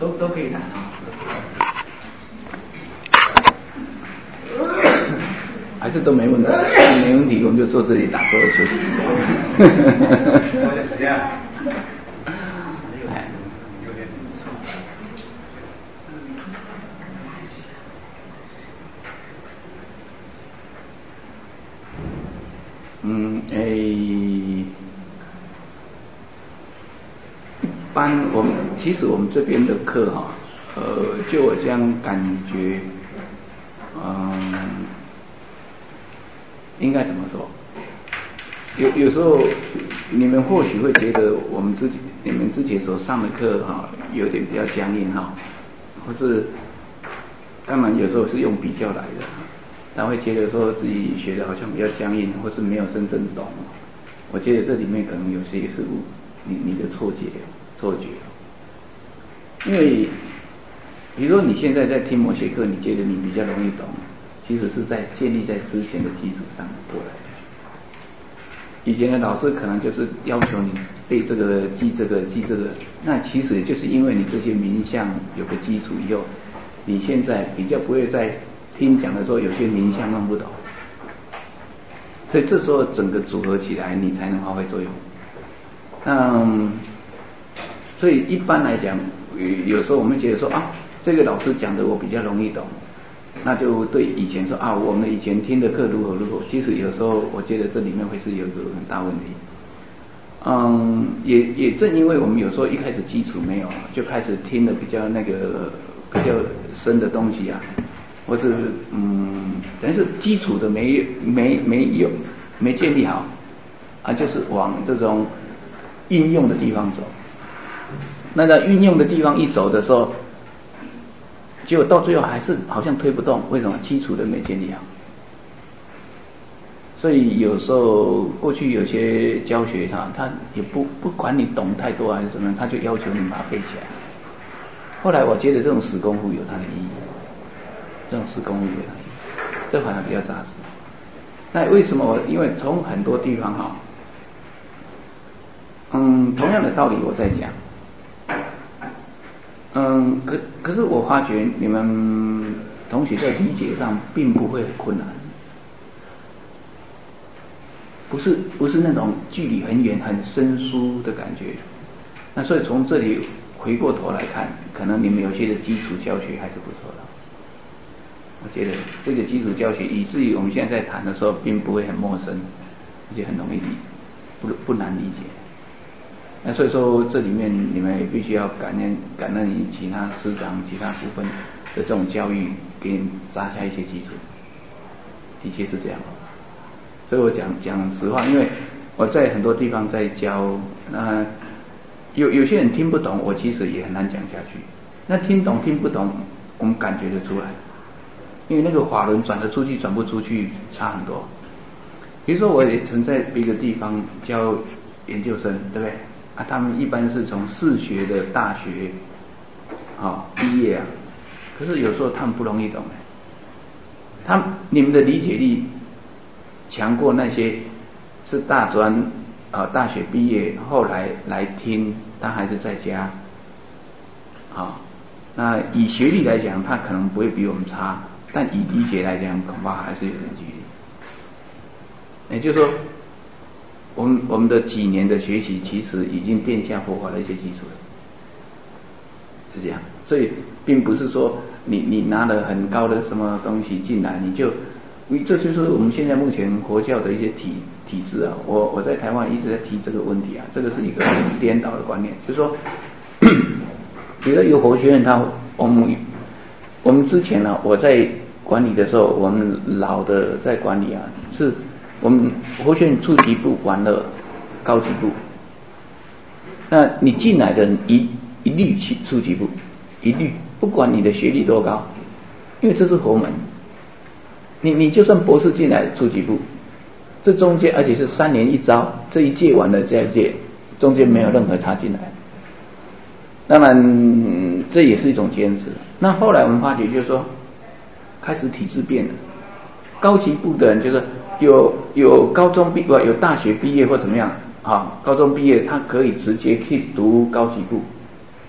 都可以谈啊。还是都没问题，没问题，我们就坐这里打坐休息一下。这样。一般其实我们这边的课哈，就我这样感觉，应该怎么说？有时候你们或许会觉得你们之前所上的课哈，有点比较僵硬哈，或是当然有时候是用比较来的，他会觉得说自己学的好像比较僵硬，或是没有真正懂。我觉得这里面可能有些也是你的错觉，因为比如说你现在在听某些课，你觉得你比较容易懂，其实是在建立在之前的基础上过来的。以前的老师可能就是要求你背这个、记这个、那其实就是因为你这些名相有个基础以后，你现在比较不会在听讲的时候有些名相弄不懂，所以这时候整个组合起来，你才能发挥作用。所以一般来讲，有时候我们觉得说啊，这个老师讲的我比较容易懂，那就对以前说啊，我们以前听的课如何，其实有时候我觉得这里面会是有一个很大问题。也正因为我们有时候一开始基础没有，就开始听的比较深的东西啊，或者但是基础的没建立好啊，就是往这种应用的地方走。那在运用的地方一走的时候，结果到最后还是好像推不动，为什么？基础的没建立好。所以有时候过去有些教学他也不管你懂太多还是什么，他就要求你把它背起来。后来我觉得这种死功夫有它的意义，这反而比较扎实。那为什么因为从很多地方哈，同样的道理我在讲。可是我发觉你们同学在理解上并不会很困难，不是那种距离很远很生疏的感觉。那所以从这里回过头来看，可能你们有些的基础教学还是不错的。我觉得这个基础教学以至于我们现在在谈的时候并不会很陌生，而且很容易不难理解。那所以说这里面你们也必须要感恩于其他师长其他部分的这种教育，给你扎下一些基础，的确是这样。所以我讲实话，因为我在很多地方在教，那有些人听不懂，我其实也很难讲下去。那听懂听不懂，我们感觉得出来，因为那个法轮转得出去转不出去差很多。比如说我也曾在别的地方教研究生，对不对？他们一般是从4学的大学毕业啊，可是有时候他们不容易懂你们的理解力强过那些是大专大学毕业后来听，他还是在家那以学历来讲，他可能不会比我们差，但以理解来讲，恐怕还是有点距离。也就是说，我们的几年的学习，其实已经奠下佛法的一些基础了，是这样。所以并不是说你拿了很高的什么东西进来，这就是我们现在目前佛教的一些体制啊。我在台湾一直在提这个问题啊，这个是一个很颠倒的观念，就是说，比如说有佛学院，我们之前呢，我在管理的时候，我们老的在管理啊，是我们佛学院初级部管了高级部，那你进来的人一律去初级部，一律不管你的学历多高，因为这是佛门，你就算博士进来初级部，这中间而且是3年一招，这一届完了这一届，中间没有任何插进来。当然这也是一种坚持。那后来我们发觉就是说，开始体制变了，高级部的人就是有高中有大学毕业或怎么样高中毕业他可以直接去读高级部，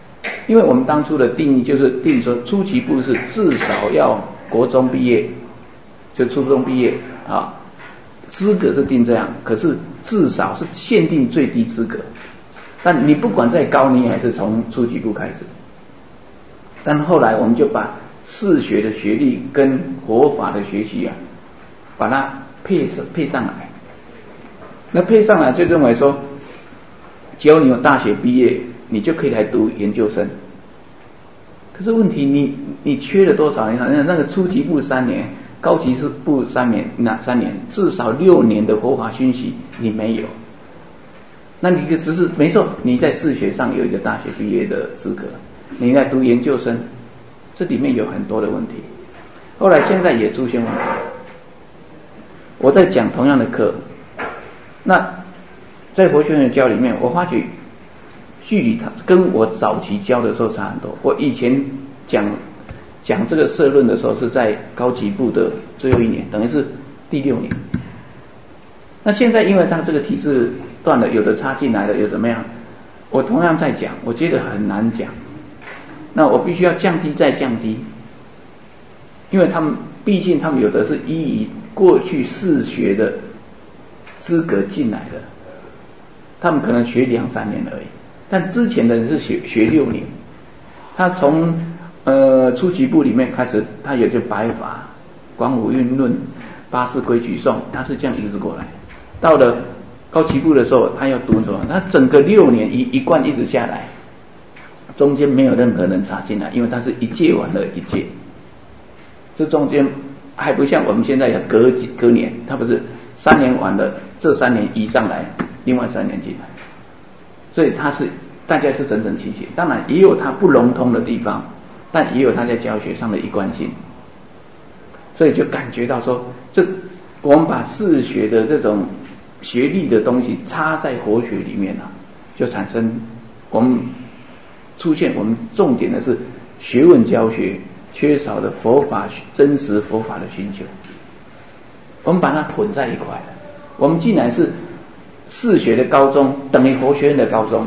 因为我们当初的定义就是定说初级部是至少要国中毕业，就初中毕业啊，资格是定这样，可是至少是限定最低资格。但你不管再高，你还是从初级部开始。但后来我们就把士学的学历跟佛法的学习啊，把它配上来。那配上来就认为说，只要你有大学毕业，你就可以来读研究生。可是问题你缺了多少年？那个初级部3年，高级部3年，那3年至少6年的佛法熏习你没有。那你只是没错，你在士学上有一个大学毕业的资格，你在读研究生，这里面有很多的问题。后来现在也出现问题。我在讲同样的课，那在佛学院教里面，我发觉距离它跟我早期教的时候差很多。我以前讲这个社论的时候是在高级部的最后1年，等于是第6年。那现在因为它这个体制断了，有的插进来了，有怎么样？我同样在讲，我觉得很难讲。那我必须要降低再降低，因为他们毕竟他们有的是依过去士学的资格进来的，他们可能学2-3年而已，但之前的人是学6年。他从初级部里面开始，他有就白法、广五运论、八识规矩颂，他是这样一直过来。到了高级部的时候，他要读什么？他整个6年一贯一直下来，中间没有任何人插进来，因为他是一届完了一届，这中间还不像我们现在要隔年，他不是3年完了，这3年移上来，另外3年进来，所以他是大家是整整齐齐。当然也有他不融通的地方，但也有他在教学上的一贯性，所以就感觉到说，我们把士学的这种学历的东西插在佛学里面啊，就产生我们重点的是学问教学缺少的佛法真实佛法的寻求，我们把它混在一块了。我们竟然是士学的高中等于佛学院的高中，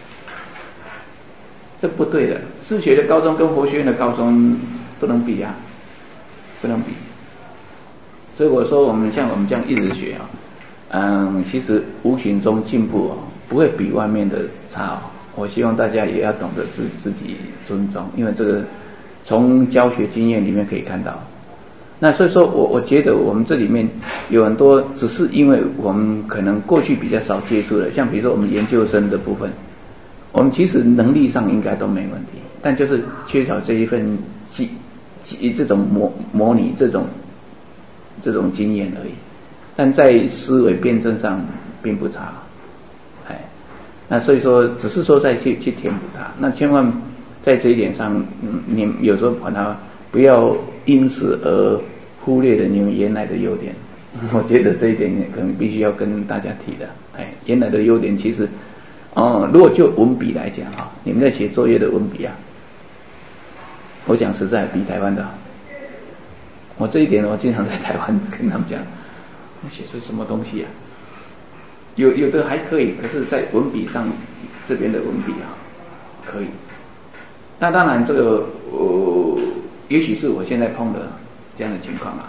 这不对的。士学的高中跟佛学院的高中不能比啊，不能比。所以我说我们这样一直学啊，其实无形中进步不会比外面的差我希望大家也要懂得自己尊重，因为这个从教学经验里面可以看到。那所以说我觉得我们这里面有很多只是因为我们可能过去比较少接触的，像比如说我们研究生的部分，我们其实能力上应该都没问题，但就是缺少这一份这种模拟这种经验而已，但在思维辩证上并不差。那所以说只是说再去填补它，那千万在这一点上你有时候把它不要因此而忽略了你们原来的优点。我觉得这一点可能必须要跟大家提的。原来的优点其实如果就文笔来讲你们在写作业的文笔我讲实在比台湾的好。我这一点我经常在台湾跟他们讲，我写是什么东西有的还可以，可是在文笔上这边的文笔可以。那当然这个也许是我现在碰的这样的情况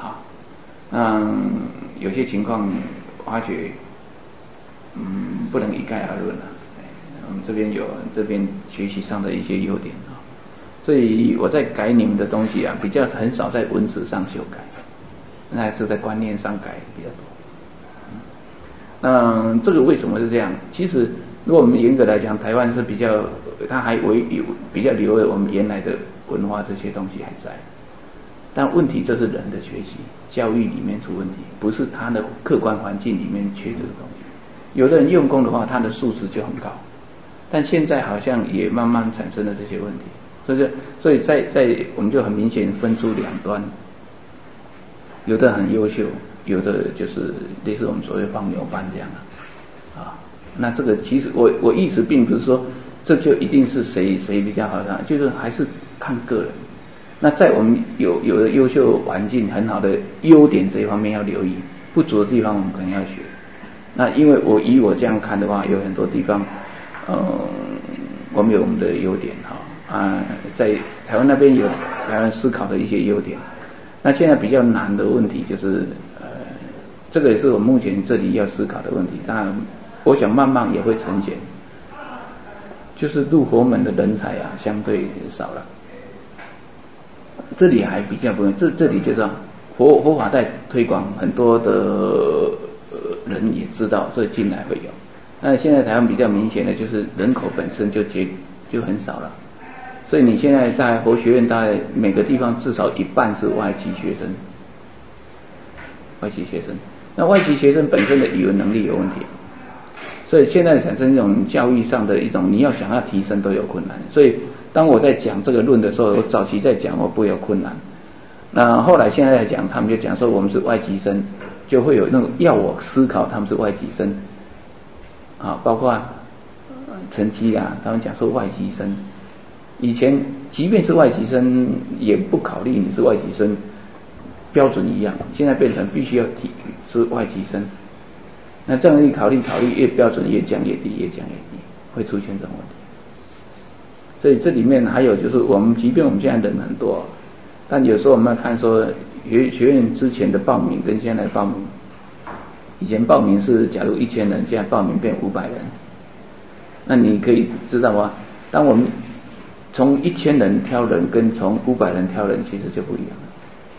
有些情况发觉不能一概而论我们这边有这边学习上的一些优点所以我在改你们的东西比较很少在文字上修改，那还是在观念上改比较多。那这个为什么是这样？其实如果我们严格来讲，台湾是比较，它还比较留有我们原来的文化这些东西还在。但问题就是人的学习教育里面出问题，不是他的客观环境里面缺这个东西。有的人用功的话，他的素质就很高，但现在好像也慢慢产生了这些问题。所以在我们就很明显分出两端，有的很优秀，有的就是类似我们所谓放牛班这样那这个其实我意思并不是说这就一定是谁比较好看，就是还是看个人。那在我们有的优秀环境很好的优点这一方面要留意，不足的地方我们可能要学。那因为以我这样看的话，有很多地方我们有我们的优点在台湾那边有台湾思考的一些优点。那现在比较难的问题就是这个也是我目前这里要思考的问题。当然，我想慢慢也会呈现，就是入佛门的人才相对少了。这里还比较不用，这里就是佛法在推广，很多的人也知道，所以进来会有。那现在台湾比较明显的就是人口本身就很少了，所以你现在在佛学院，大概每个地方至少一半是外籍学生。那外籍学生本身的语文能力有问题，所以现在产生这种教育上的一种，你要想要提升都有困难。所以当我在讲这个论的时候，我早期在讲我不会有困难，那后来现在来讲，他们就讲说我们是外籍生，就会有那种要我思考他们是外籍生包括成绩他们讲说外籍生，以前即便是外籍生也不考虑你是外籍生，标准一样，现在变成必须要是外籍生。那这样一考虑越标准越降越低，会出现这种问题。所以这里面还有就是即便我们现在人很多，但有时候我们要看说学院之前的报名跟现在的报名，以前报名是假如1000人，现在报名变500人，那你可以知道吗？当我们从1000人挑人跟从500人挑人其实就不一样了。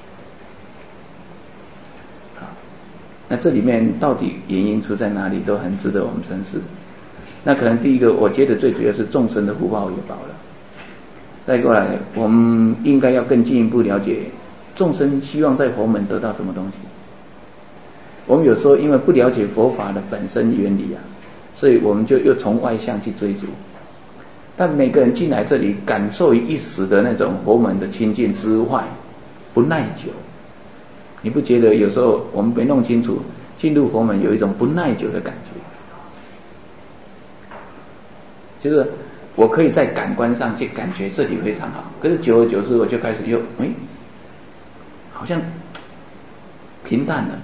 那这里面到底原因出在哪里，都很值得我们深思。那可能第一个，我觉得最主要是众生的福报也薄了。再过来，我们应该要更进一步了解众生希望在佛门得到什么东西。我们有时候因为不了解佛法的本身原理所以我们就又从外向去追逐。但每个人进来这里，感受一时的那种佛门的清净之外，不耐久。你不觉得有时候我们没弄清楚，进入佛门有一种不耐久的感觉？就是我可以在感官上去感觉这里非常好，可是久而久之我就开始好像平淡了。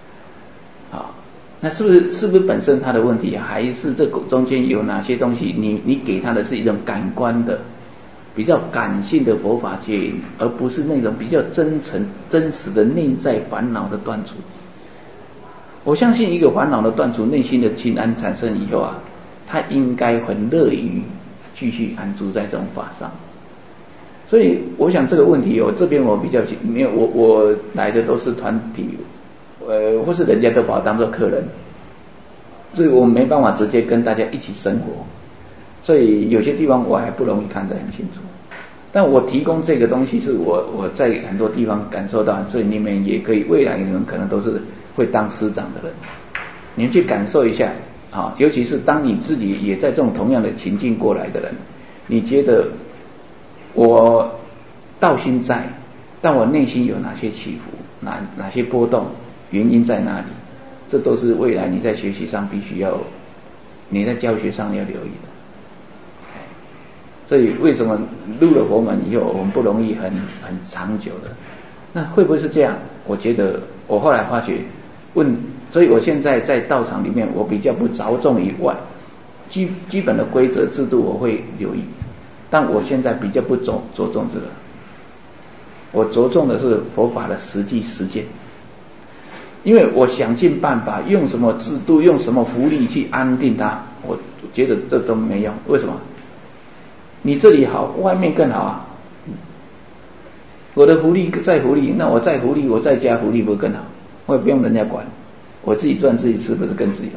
那是不是本身它的问题，还是这中间有哪些东西你给它的是一种感官的比较感性的佛法接引，而不是那种比较真实的内在烦恼的断除。我相信一个烦恼的断除，内心的清安产生以后他应该很乐于继续安住在这种法上。所以我想这个问题这边我比较没有，我来的都是团体或是人家都把我当作客人，所以我没办法直接跟大家一起生活，所以有些地方我还不容易看得很清楚。但我提供这个东西是我在很多地方感受到，所以你们也可以，未来你们可能都是会当师长的人，你们去感受一下尤其是当你自己也在这种同样的情境过来的人，你觉得我道心在，但我内心有哪些起伏，哪些波动，原因在哪里？这都是未来你在学习上必须要，你在教学上要留意的。所以为什么入了佛门以后我们不容易很长久的？那会不会是这样？我觉得我后来发觉所以我现在在道场里面我比较不着重以外，基本的规则制度我会留意，但我现在比较不着重这个，我着重的是佛法的实际实践。因为我想尽办法用什么制度，用什么福利去安定它，我觉得这都没用。为什么？你这里好，外面更好我的福利再福利，那我再福利，我再加福利不更好？我也不用人家管，我自己赚自己吃，不是更自由？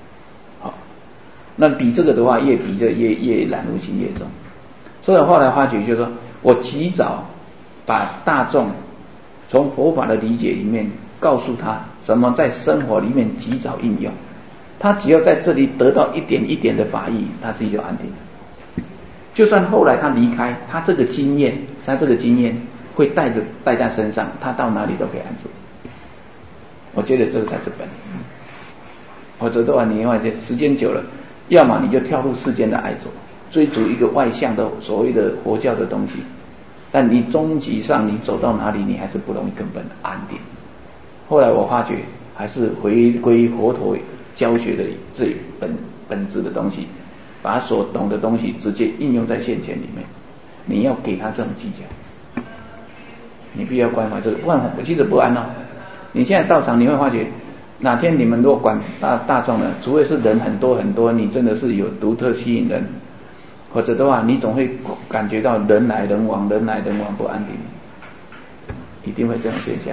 那比这个的话，越比就越染污心越重。所以我后来发觉，就是说我及早把大众从佛法的理解里面告诉他什么在生活里面及早应用，他只要在这里得到一点一点的法益，他自己就安定了。就算后来他离开，他这个经验会带在身上，他到哪里都可以安住。我觉得这个才是本。否则的话，你时间久了，要么你就跳入世间的爱着，追逐一个外向的所谓的佛教的东西，但你终极上你走到哪里，你还是不容易根本的安定。后来我发觉，还是回归佛陀教学的最本质的东西，把所懂的东西直接应用在现前里面。 你要给他这种技巧，你必须要关怀这个，不然我其实不安哦。你现在到场，你会发觉哪天你们如果管大众了，除非是人很多很多，你真的是有独特吸引人，或者的话，你总会感觉到人来人往，人来人往不安定，一定会这种现象。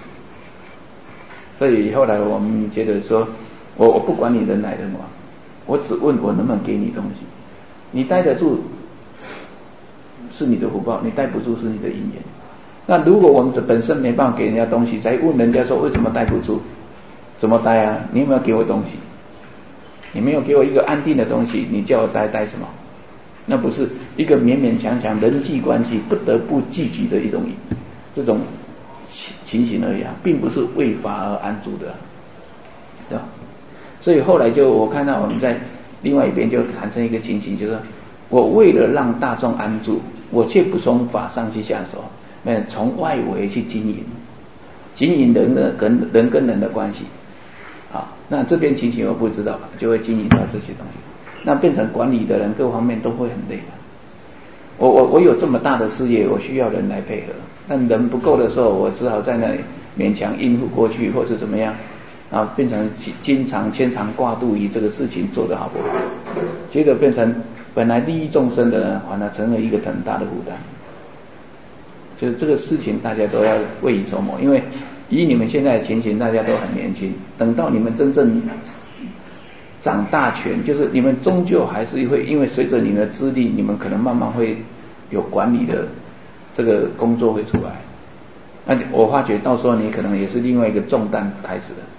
所以后来我们觉得说，我不管你人来人往，我只问我能不能给你东西，你待得住是你的福报，你待不住是你的因缘。那如果我们本身没办法给人家东西，再问人家说为什么待不住，怎么待啊？你有没有给我东西？你没有给我一个安定的东西，你叫我待什么？那不是一个勉勉强强人际关系不得不聚集的一种这种情形而已啊，并不是为法而安住的，对吧？所以后来我看到我们在另外一边就产生一个情形，就是我为了让大众安住，我却不从法上去下手，从外围去经营人跟人的关系啊。那这边情形我不知道，就会经营到这些东西，那变成管理的人各方面都会很累的。我有这么大的事业，我需要人来配合，但人不够的时候，我只好在那里勉强应付过去，或是怎么样，然后变成经常牵肠挂肚于这个事情做得好不好，结果变成本来利益众生的人，反而成了一个很大的负担。就是这个事情大家都要未雨绸缪，因为以你们现在的情形，大家都很年轻，等到你们真正长大权，就是你们终究还是会，因为随着你们的资历，你们可能慢慢会有管理的这个工作会出来。那我发觉到时候你可能也是另外一个重担开始的，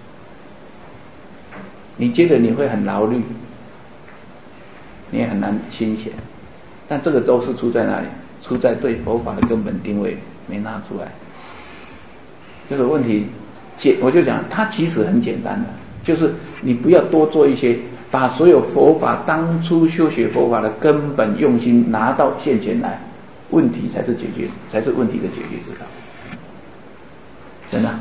你觉得你会很劳虑，你也很难清闲，但这个都是出在哪里？出在对佛法的根本定位没拿出来。这个问题我就讲它其实很简单的，就是你不要多做一些，把所有佛法当初修学佛法的根本用心拿到现前来，问题才是问题的解决之道。真的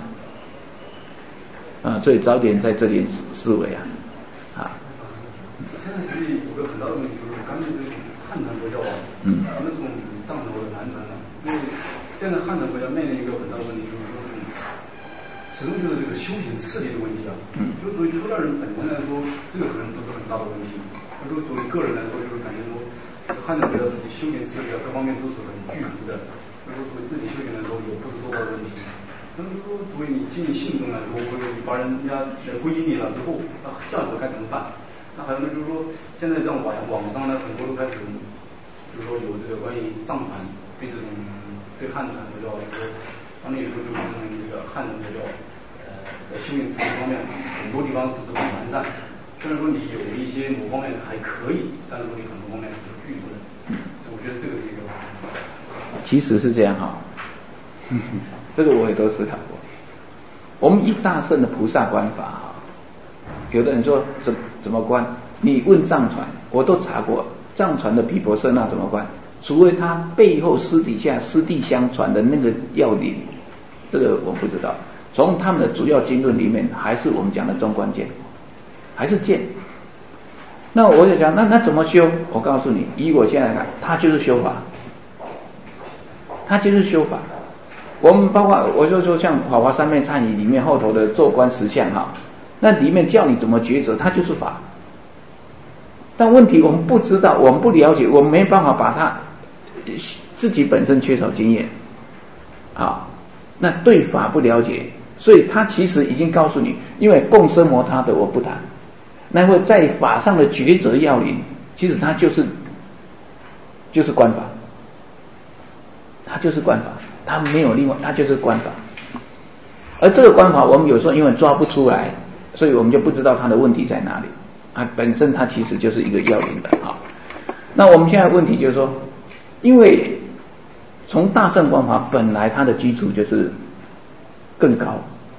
所以早点在这里思维啊。 现在其实有个很大的问题，就是咱们这个汉传佛教那种藏传或者南传的，因为现在汉传佛教面临一个很大的问题，就是说始终就是这个修行次第的问题啊。就作为出家人本身来说，这个可能不是很大的问题。就作为个人来说，就是感觉说汉传佛教自己修行次第各方面都是很具足的，所以说作为自己修行来说也不是多大的问题。但是说作为你进信众来说，或者你把人家归经你了之后，那下一步该怎么办？那还有呢，就是说现在这样网上呢，很多都开始就是说有这个关于藏传对这种对汉传佛教，就是说他们有时候就认为这个汉传佛教在修行次第方面很多地方不是很完善，虽然说你有一些某方面还可以，但是说你很多方面是拒绝的。我觉得这个是一个其实是这样这个我也都思考过。我们一大乘的菩萨观法有的人说怎么观？你问藏传，我都查过，藏传的毗婆舍那怎么观？除非他背后私底下师弟相传的那个要领，这个我不知道。从他们的主要经论里面，还是我们讲的中观见，还是见。那我就讲，那怎么修？我告诉你，以我现在来看，他就是修法，他就是修法。我们包括我就说像《法华三昧忏仪》里面后头的做观实相那里面叫你怎么抉择，它就是法。但问题我们不知道，我们不了解，我们没办法把它自己本身缺少经验那对法不了解，所以他其实已经告诉你，因为共生摩他的我不谈，那会在法上的抉择要领，其实它就是观法，它就是观法，它没有另外，它就是观法。而这个观法我们有时候因为抓不出来，所以我们就不知道它的问题在哪里本身它其实就是一个要领的那我们现在问题就是说，因为从大乘观法本来它的基础就是更高，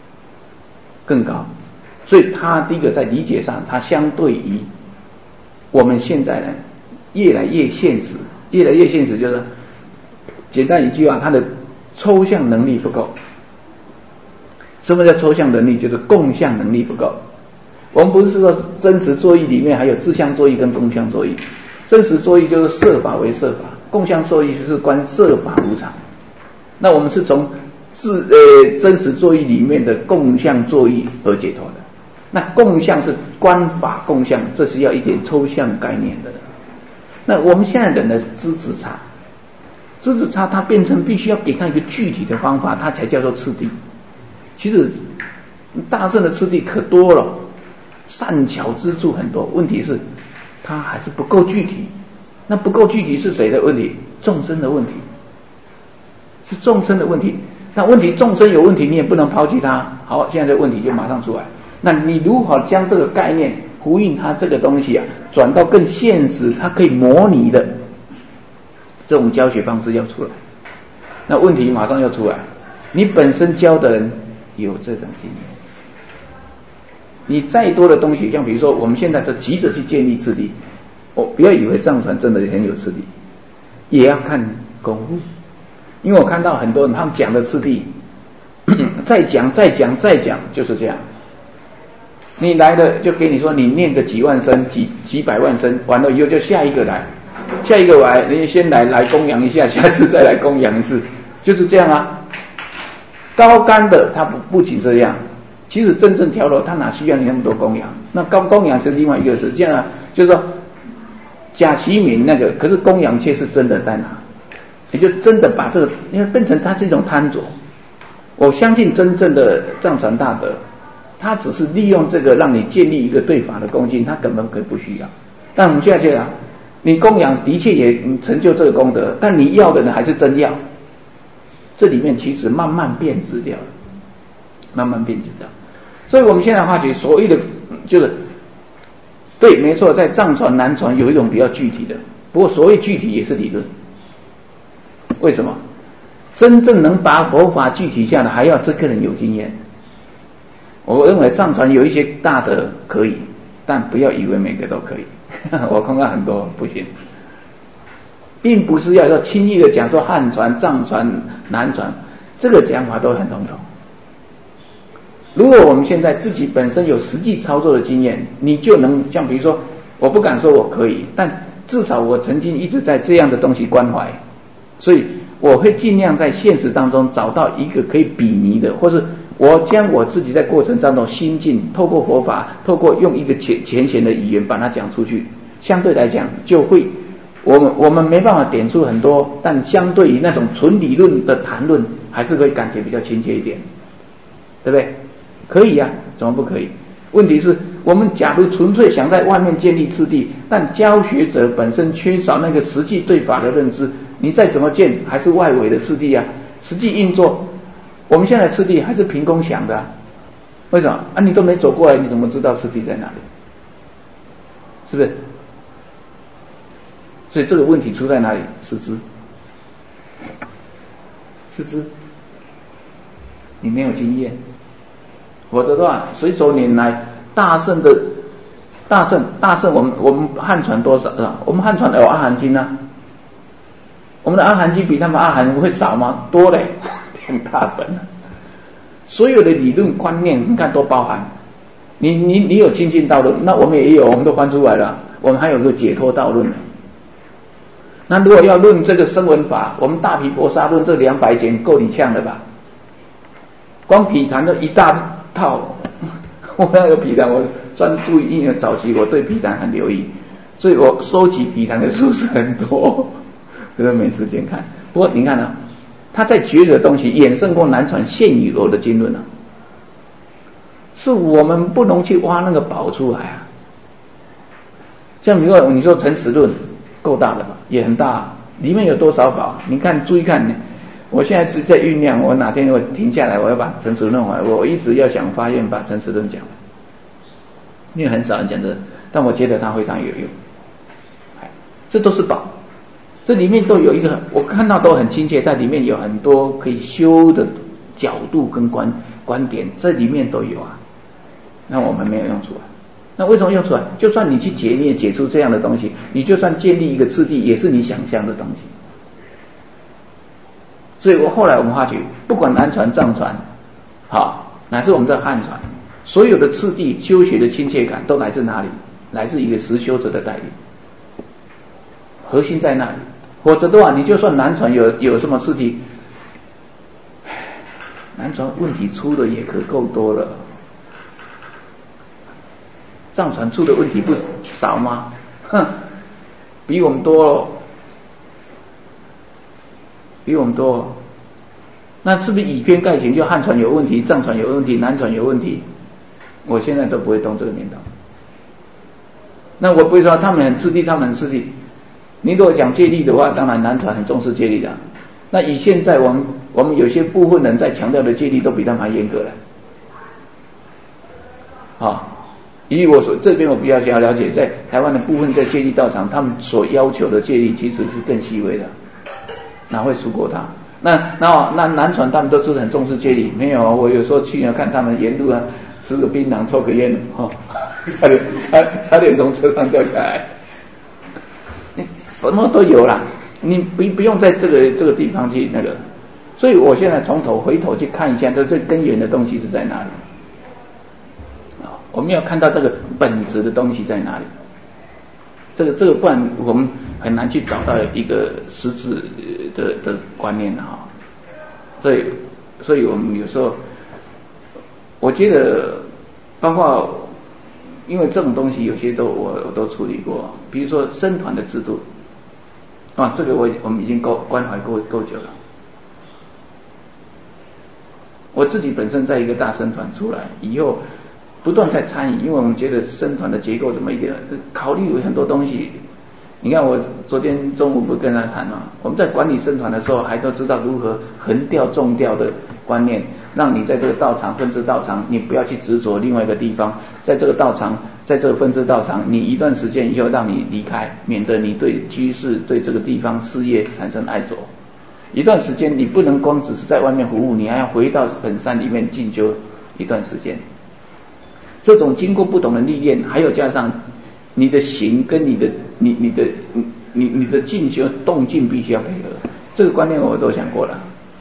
所以它第一个在理解上，它相对于我们现在呢越来越现实，就是简单一句话，它的抽象能力不够。什么叫抽象能力？就是共相能力不够。我们不是说真实作意里面还有自相作意跟共相作意，真实作意就是摄法为摄法， 共相作意就是观色法无常。那我们是从真实作意里面的共相作意而解脱的。那共相是观法共相，这是要一点抽象概念的。那我们现在人的资质差，它变成必须要给他一个具体的方法，它才叫做次第。其实大圣的次第可多了，善巧之处很多，问题是它还是不够具体。那不够具体是谁的问题？众生的问题，是众生的问题。那问题众生有问题，你也不能抛弃它。好，现在这个问题就马上出来。那你如何将这个概念呼应它这个东西啊，转到更现实，它可以模拟的这种教学方式要出来。那问题马上要出来，你本身教的人有这种经验，你再多的东西，像比如说我们现在都急着去建立次第，不要以为藏传真的很有次第，也要看功夫。因为我看到很多人他们讲的次第再讲就是这样。你来了就给你说你念个几万声几百万声，完了以后就下一个来，你先来供养一下，下次再来供养一次，就是这样啊。高干的他不仅这样，其实真正调柔他哪需要你那么多供养？那供养是另外一个事，这样啊，就是说假其名那个，可是供养却是真的在哪？也就真的把这个，因为变成它是一种贪着。我相信真正的藏传大德，他只是利用这个让你建立一个对法的恭敬，他根本可以不需要。但我们现在这样，你供养的确也成就这个功德，但你要的人还是真要。这里面其实慢慢变质掉了，所以我们现在发觉所谓的就是对，没错，在藏传南传有一种比较具体的，不过所谓具体也是理论。为什么？真正能把佛法具体下来，还要这个人有经验。我认为藏传有一些大德可以，但不要以为每个都可以。我看到很多不行，并不是要轻易的讲说汉传、藏传、南传，这个讲法都很笼统。如果我们现在自己本身有实际操作的经验，你就能像比如说，我不敢说我可以，但至少我曾经一直在这样的东西关怀，所以我会尽量在现实当中找到一个可以比拟的，或是我将我自己在过程当中心境，透过佛法，透过用一个浅显的语言把它讲出去，相对来讲就会我们没办法点出很多，但相对于那种纯理论的谈论，还是会感觉比较亲切一点，对不对？可以啊，怎么不可以？问题是我们假如纯粹想在外面建立次第，但教学者本身缺少那个实际对法的认知，你再怎么建还是外围的次第啊。实际运作，我们现在次第还是凭空想的啊。为什么啊？你都没走过来，你怎么知道次第在哪里？是不是？所以这个问题出在哪里？师资，你没有经验。我的话，随手拈来，大圣，我们汉传多少啊？我们汉传有阿含经啊，我们的阿含经比他们阿含会少吗？多嘞，很大本啊。所有的理论观念，你看都包含。你有清净道论，那我们也有，我们都翻出来了。我们还有个解脱道论。那如果要论这个声闻法，我们大毗婆沙论这200卷够你呛了吧？光毗昙的一大套，我那个毗昙，我专注因为早期我对毗昙很留意，所以我收集毗昙的书是很多，可是没时间看。不过你看啊，他在觉的东西衍生过南传现有的经论啊，是我们不能去挖那个宝出来啊。像比如说你说陈实论够大的吧，也很大，里面有多少宝？你看，注意看。我现在是在酝酿，我哪天我停下来，我要把陈实论完。我一直要想发愿把陈实论讲完，因为很少人讲这，但我觉得它非常有用。这都是宝，这里面都有一个，我看到都很亲切，在里面有很多可以修的角度跟观点，这里面都有啊。那我们没有用出来，那为什么用出来？就算你去解，你也解出这样的东西，你就算建立一个次第，也是你想象的东西。所以后来我们发觉，不管南传藏传，乃至我们的汉传，所有的次第修学的亲切感都来自哪里？来自一个实修者的带领，核心在那里。 否则的话，你就算南传有什么事情，南传问题出的也可够多了，藏传出的问题不少吗？哼，比我们多哦，比我们多哦。那是不是以偏概全？就汉传有问题，藏传有问题，南传有问题？我现在都不会动这个念头。那我不会说他们很吃力，他们很吃力。你如果讲戒律的话，当然南传很重视戒律的。那以现在我们有些部分人在强调的戒律都比他们还严格了。以我这边我比较想要了解，在台湾的部分在戒律道场，他们所要求的戒律其实是更细微的，哪会输过他？那南传他们都是很重视戒律，没有，我有时候去看他们沿路啊，吃个槟榔，抽个烟，差点从车上掉下来，什么都有啦，你不用在这个地方去那个，所以我现在从头回头去看一下，这最根源的东西是在哪里？我们要看到这个本质的东西在哪里？这个不然我们很难去找到一个实质的观念哈。所以我们有时候，我觉得包括因为这种东西有些我都处理过，比如说僧团的制度这个我们已经关怀够久了。我自己本身在一个大僧团出来以后，不断在参与，因为我们觉得僧团的结构怎么一点，考虑有很多东西。你看我昨天中午不跟他谈吗？我们在管理僧团的时候，还都知道如何横调纵调的观念，让你在这个道场分支道场，你不要去执着另外一个地方，在这个道场，在这个分支道场，你一段时间以后让你离开，免得你对居士对这个地方事业产生爱着。一段时间你不能光只是在外面服务，你还要回到本山里面进修一段时间。这种经过不同的历练，还有加上你的行跟你的进修动静必须要配合，这个观念我都讲过了。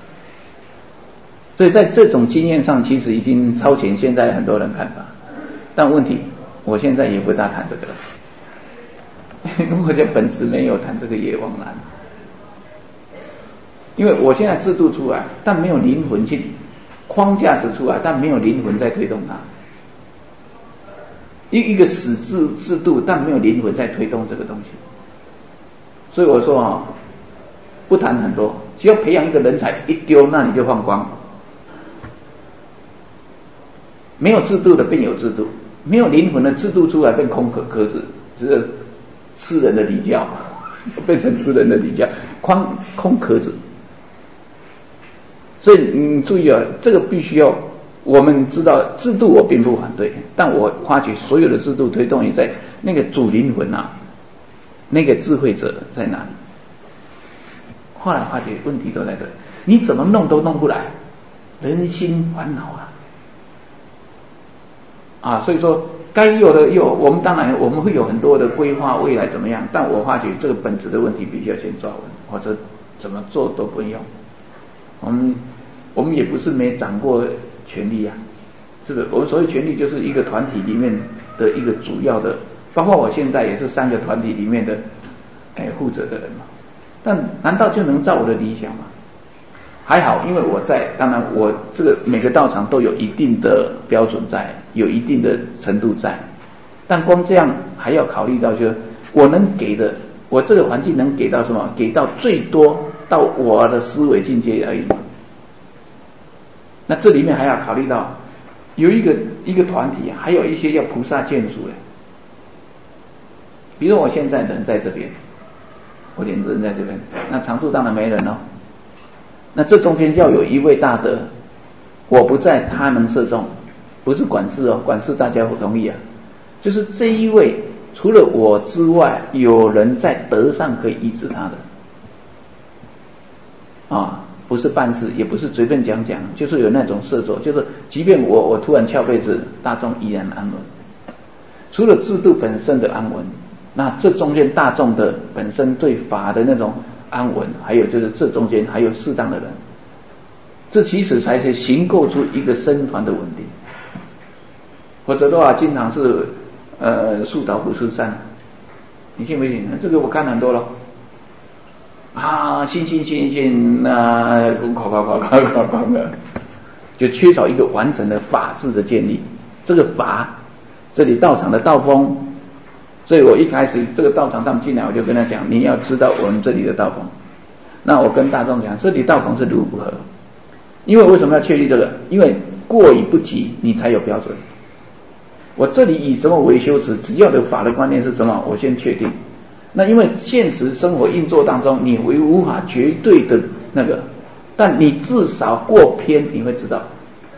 所以在这种经验上，其实已经超前现在很多人看法。但问题，我现在也不大谈这个了，因为我的本质没有谈这个也枉然。因为我现在制度出来，但没有灵魂去框架是出来，但没有灵魂在推动它。一个死制度，但没有灵魂在推动这个东西。所以我说不谈很多，只要培养一个人才一丢，那你就放光。没有制度的变有制度，没有灵魂的制度出来变空壳子，只是吃人的礼教，变成吃人的礼教，空壳子。所以你注意这个必须要。我们知道制度我并不反对，但我发觉所有的制度推动也在那个主灵魂那个智慧者在哪里？后来发觉问题都在这里，你怎么弄都弄不来，人心烦恼所以说该有的我们当然我们会有很多的规划未来怎么样，但我发觉这个本质的问题必须要先抓稳，或者怎么做都不用。我们也不是没掌握权力这个我们所谓权力就是一个团体里面的一个主要的，包括我现在也是3个团体里面的负责的人嘛。但难道就能照我的理想吗？还好，因为我在，当然我这个每个道场都有一定的标准在，有一定的程度在，但光这样还要考虑到就是我能给的，我这个环境能给到什么？给到最多到我的思维境界而已。那这里面还要考虑到有一个团体还有一些要菩萨眷属的。比如我现在人在这边，我连人在这边，那常住当然没人了。那这中间要有一位大德，我不在他能摄众，不是管事管事大家不同意就是这一位除了我之外，有人在德上可以医治他的不是办事，也不是随便讲，就是有那种摄受，就是即便我突然翘被子，大众依然安稳。除了制度本身的安稳，那这中间大众的本身对法的那种安稳，还有就是这中间还有适当的人，这其实才是形构出一个僧团的稳定。否则的话，经常是树倒猢狲散，你信不信？这个我看很多了。 啊，信啊，哐的，就缺少一个完整的法治的建立。这个法，这里道场的道风，所以我一开始这个道场他们进来，我就跟他讲，你要知道我们这里的道风。那我跟大众讲，这里道风是如何？因为为什么要确立这个？因为过与不及，你才有标准。我这里以什么为修持？只要的法的观念是什么，我先确定。那因为现实生活运作当中，你无法绝对的那个，但你至少过偏，你会知道。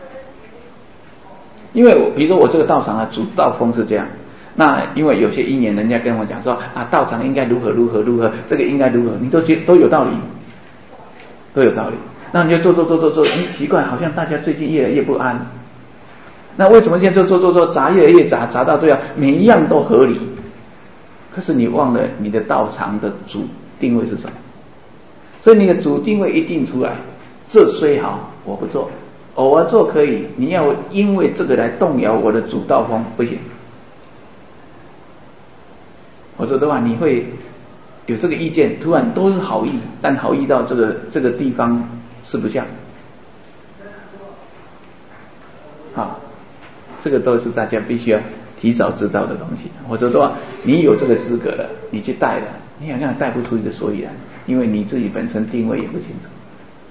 因为比如说我这个道场啊，主道风是这样。那因为有些因缘，人家跟我讲说啊，道场应该如何，这个应该如何，你都觉得都有道理，都有道理。那你就做，奇怪，好像大家最近越来越不安。那为什么现在做杂越来越杂到最后每一样都合理？可是你忘了你的道场的主定位是什么？所以你的主定位一定出来，这虽好，我不做，偶尔做可以，你要因为这个来动摇我的主道风，不行。我说的话，你会有这个意见，突然都是好意，但好意到这个地方吃不下。好，这个都是大家必须要提早知道的东西。或者说你有这个资格了，你去带了，你好像带不出一个所以然，因为你自己本身定位也不清楚。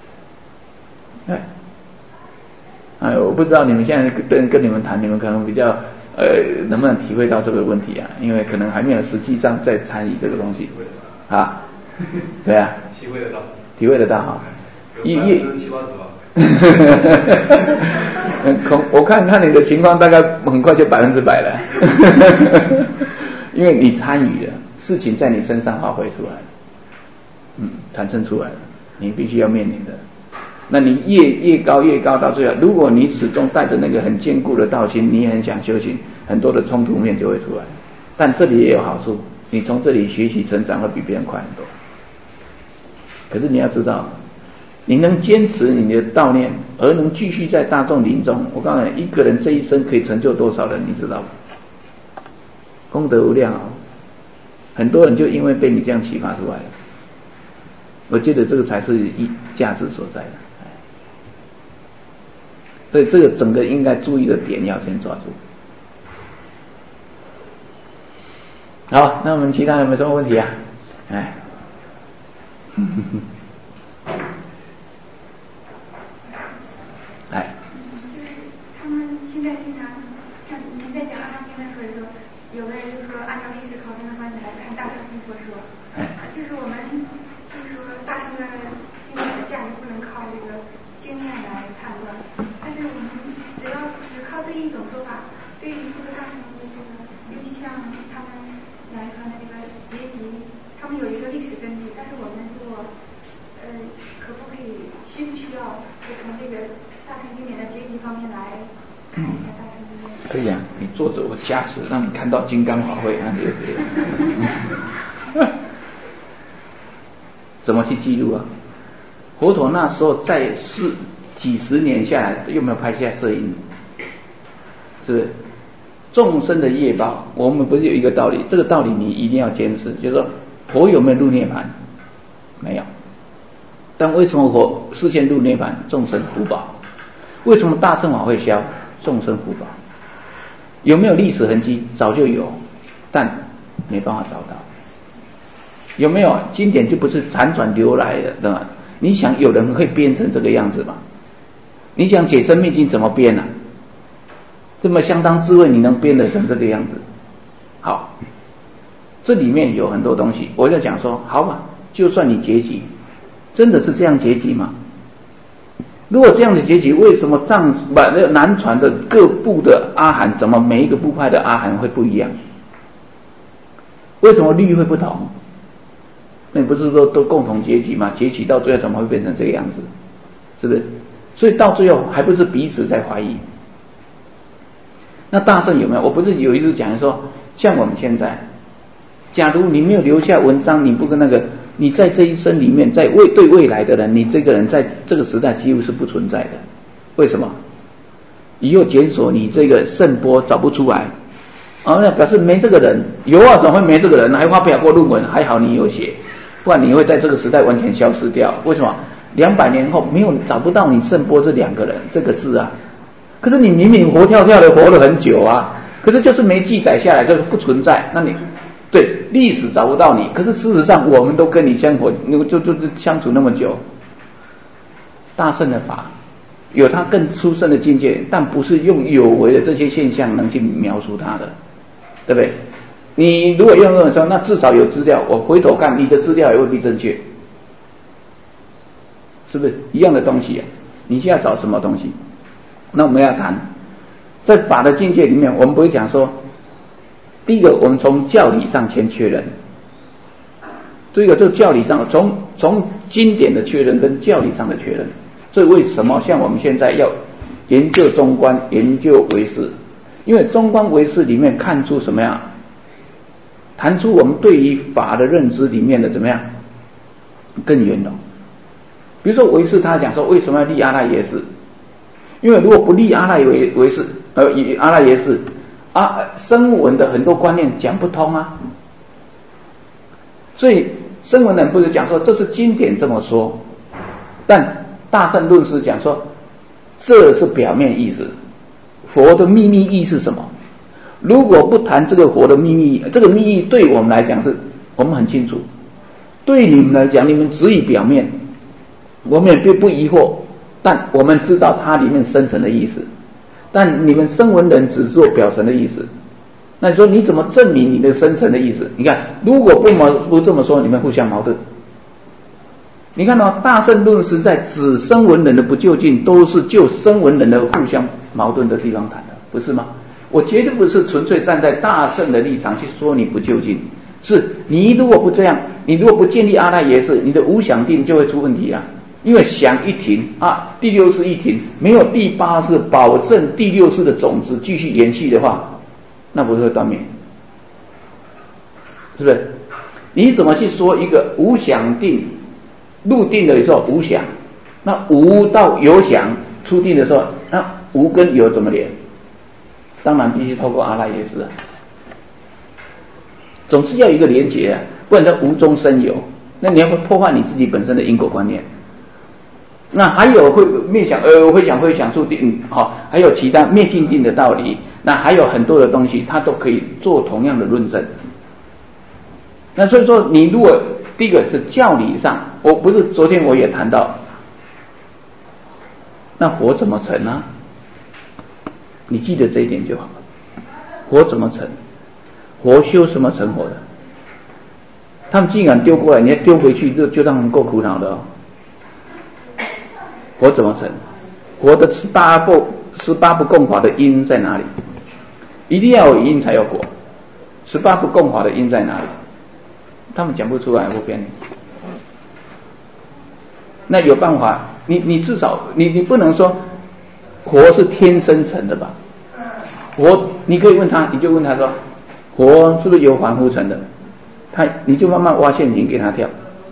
我不知道你们现在跟你们谈，你们可能比较能不能体会到这个问题啊？因为可能还没有实际上在参与这个东西啊。对啊，体会得到哈。我看你的情况，大概很快就100%了，因为你参与了，事情在你身上发挥出来了，产生出来了，你必须要面临的。那你越高到最后，如果你始终带着那个很坚固的道心，你也很想修行，很多的冲突面就会出来。但这里也有好处，你从这里学习成长会比别人快很多。可是你要知道，你能坚持你的道念，而能继续在大众临终，我告诉你，一个人这一生可以成就多少人，你知道吗？功德无量哦。很多人就因为被你这样启发出来了，我觉得这个才是价值所在的。所以这个整个应该注意的点要先抓住。好，那我们其他有没有什么问题啊？来。 他们现在经常像您在讲阿经的时候，有的人就说按照历史考证的方式来看大乘佛说，就是我们就是说大乘的经典的价值不能靠这个经验来判断，但是我们只靠这一种说法，对于这个大乘的这个，尤其像他们来说的这个阶级，他们有一个历史根据，但是我们如果可不可以需不需要就从这个大乘经典的阶级方面来看一下大乘经典？ 可以啊，你坐着我加持，让你看到金刚法会啊，对不对？怎么去记录啊？佛陀那时候在几十年下来，有没有拍下摄影？是不是？众生的业报，我们不是有一个道理？这个道理你一定要坚持，就是说，佛有没有入涅槃？没有。但为什么佛示现入涅槃？众生福报。为什么大乘法会消？众生福报。有没有历史痕迹？早就有，但没办法找到。有没有经典就不是辗转流来的，对吧？你想有人会编成这个样子吗？你想解深密经怎么编啊？这么相当智慧，你能编得成这个样子？好，这里面有很多东西，我就讲说，好吧，就算你结集，真的是这样结集吗？如果这样的结集，为什么南传的各部的阿含，怎么每一个部派的阿含会不一样？为什么律会不同？那不是说都共同结集吗？结集到最后怎么会变成这个样子？是不是？所以到最后还不是彼此在怀疑。那大乘有没有？我不是有一次讲说，像我们现在，假如你没有留下文章，你不跟那个，你在这一生里面，对未来的人，你这个人在这个时代几乎是不存在的。为什么？以后检索你这个圣波找不出来，那表示没这个人。有啊，怎么会没这个人？还发表过论文，还好你有写。 不然你会在这个时代完全消失掉。为什么？200年后找不到你圣波这2个人这个字啊，可是你明明活跳跳的活了很久啊，可是就是没记载下来，就是不存在。那你对历史找不到你，可是事实上我们都跟你相活，就相处那么久。大圣的法有它更殊胜的境界，但不是用有为的这些现象能去描述它的，对不对？你如果用这种说，那至少有资料，我回头看你的资料也未必正确，是不是一样的东西啊？你现在找什么东西？那我们要谈在法的境界里面，我们不会讲说，第一个我们从教理上先确认，这个就教理上从经典的确认跟教理上的确认。所以为什么像我们现在要研究中观，研究唯识？因为中观唯识里面看出什么样，谈出我们对于法的认知里面的怎么样更圆融。比如说唯识他讲说为什么要立阿赖耶识，因为如果不立阿赖耶识阿赖耶识声闻的很多观念讲不通啊，所以声闻人不是讲说这是经典这么说，但大乘论师讲说这是表面意思，佛的秘密意是什么？如果不谈这个佛的秘密，这个秘密对我们来讲是我们很清楚，对你们来讲你们只以表面，我们也并不疑惑，但我们知道它里面深层的意思，但你们声闻人只做表层的意思。那你说你怎么证明你的深层的意思？你看如果不这么说，你们互相矛盾。你看到大乘论师在指声闻人的不究竟，都是就声闻人的互相矛盾的地方谈的，不是吗？我绝对不是纯粹站在大乘的立场去说你不究竟，是你如果不这样，你如果不建立阿赖耶识，你的无想定就会出问题啊。因为想一停第6识一停，没有第8识保证第6识的种子继续延续的话，那不是会断灭？是不是？你怎么去说一个无想定入定的时候无想，那无到有想出定的时候，那无跟有怎么连？当然必须透过阿赖耶识啊，总是要有一个连结啊，不然叫无中生有，那你要破坏你自己本身的因果观念。那还有会会想出定还有其他灭尽定的道理，那还有很多的东西它都可以做同样的论证。那所以说你如果第一个是教理上，我不是昨天我也谈到，那火怎么成呢？你记得这一点就好了。火怎么成？火修什么成火的？他们竟然丢过来，你要丢回去就让人够苦恼的哦。火怎么成？火的18不共法的因在哪里？一定要有因才有果。18不共法的因在哪里？他们讲不出来，我骗你。那有办法，你至少你不能说火是天生成的吧？火你可以问他，你就问他说，火是不是由凡夫成的？你就慢慢挖陷阱给他跳，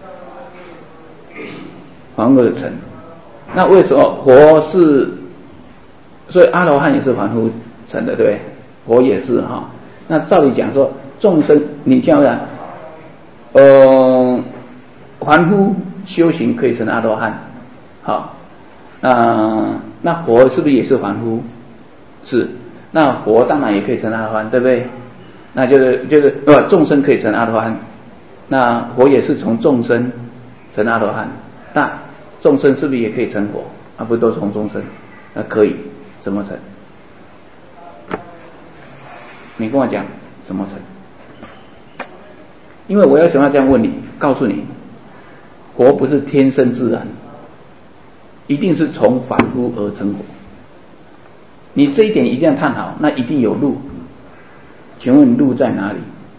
凡夫的成。那为什么火是？所以阿罗汉也是凡夫成的，对不对？火也是哈。那照理讲说，众生你这样讲，凡夫修行可以成阿罗汉，好，那火是不是也是凡夫？是，那火当然也可以成阿罗汉，对不对？那就是众生可以成阿罗汉，那火也是从众生成阿罗汉，那众生是不是也可以成火？不都从众生？那可以，怎么成？你跟我讲怎么成？因为我要想要这样问你，告诉你，火不是天生自然，一定是从凡夫而成火。你这一点一定要探讨，那一定有路。请问路在哪里？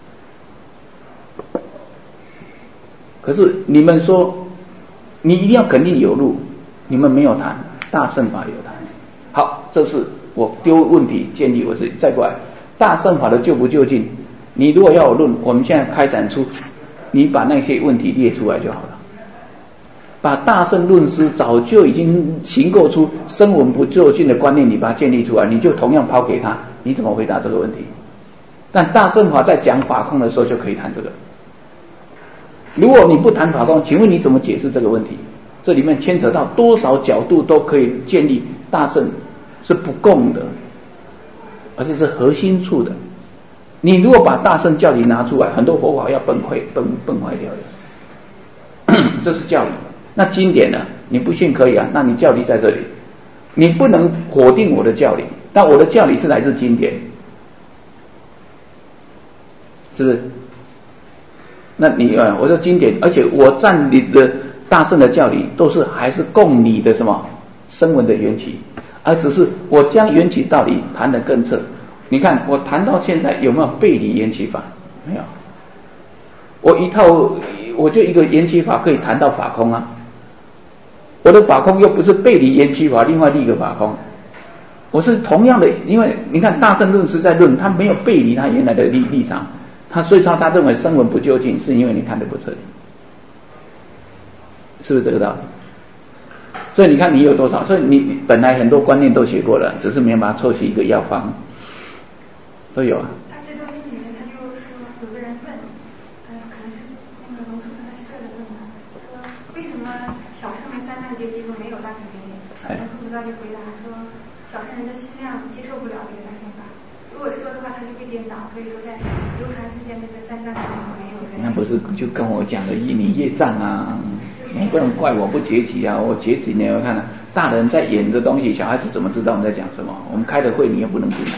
可是你们说，你一定要肯定有路，你们没有谈，大乘法有谈。好，这是我丢问题建立我是再过来，大乘法的究不究竟？你如果要有论，我们现在开展出，你把那些问题列出来就好了。把大乘论师早就已经形构出声闻不究竟的观念，你把它建立出来，你就同样抛给他，你怎么回答这个问题？但大乘法在讲法空的时候就可以谈这个。 如果你不谈法空，请问你怎么解释这个问题？这里面牵扯到多少角度都可以建立大圣是不共的，而且是核心处的。你如果把大圣教理拿出来，很多佛法要崩坏掉的。这是教理。那经典呢？你不信可以啊，那你教理在这里，你不能否定我的教理，但我的教理是来自经典，是不是？那你我说经典，而且我占你的大圣的教理都是还是供你的什么声闻的缘起，而只是我将缘起道理谈得更彻。你看我谈到现在有没有背离缘起法？没有。我就一个缘起法可以谈到法空啊。我的法空又不是背离缘起法，另外立一个法空。我是同样的，因为你看大圣论是在论，他没有背离他原来的立场。所以他认为声闻不究竟，是因为你看得不彻底，是不是这个道理？所以你看你有多少，所以你本来很多观念都学过了，只是没有把它凑齐一个药方，都有啊。 他这段里面他就说有个人问，可能是那个龙树他设的问他，说为什么小圣人三善结集中没有大乘经典？龙树菩萨就回答说，小圣人的心量接受不了这个大乘法。如果说的话，他就会颠倒，所以说在流传世间这个三藏里没有人。 那不是就跟我讲的你业障啊？你不能怪我不结集啊！我结集你要看大人在演的东西，小孩子怎么知道我们在讲什么？我们开的会你又不能进来，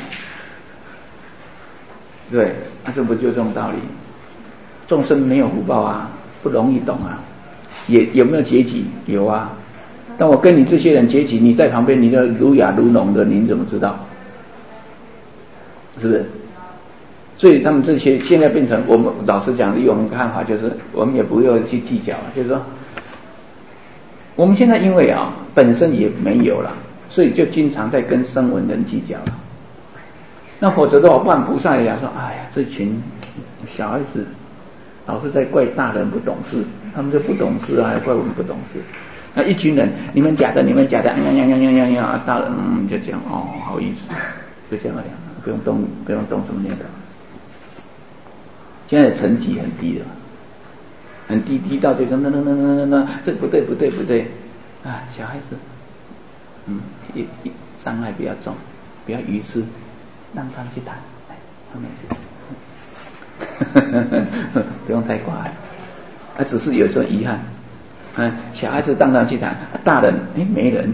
对，那这不就这种道理？众生没有福报啊，不容易懂啊。有没有结集？有啊。但我跟你这些人结集，你在旁边，你就如哑如聋的，你怎么知道？是不是？所以他们这些现在变成我们老实讲，以我们看法就是，我们也不要去计较，就是说，我们现在因为本身也没有了，所以就经常在跟声闻人计较了。那否则的话，万菩萨也讲说，哎呀，这群小孩子老是在怪大人不懂事，他们就不懂事啊，还怪我们不懂事。那一群人，你们假的，大人就这样好意思，就这样了。不用动什么念头。现在的成绩很低了，很低到这个那，这个不对啊！小孩子，伤害比较重，比较愚痴，让他们去谈，他们去，不用太挂碍，只是有时候遗憾，小孩子让他们去谈，大人没人，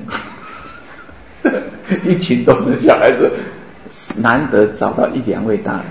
一群都是小孩子。难得找到一两位大人，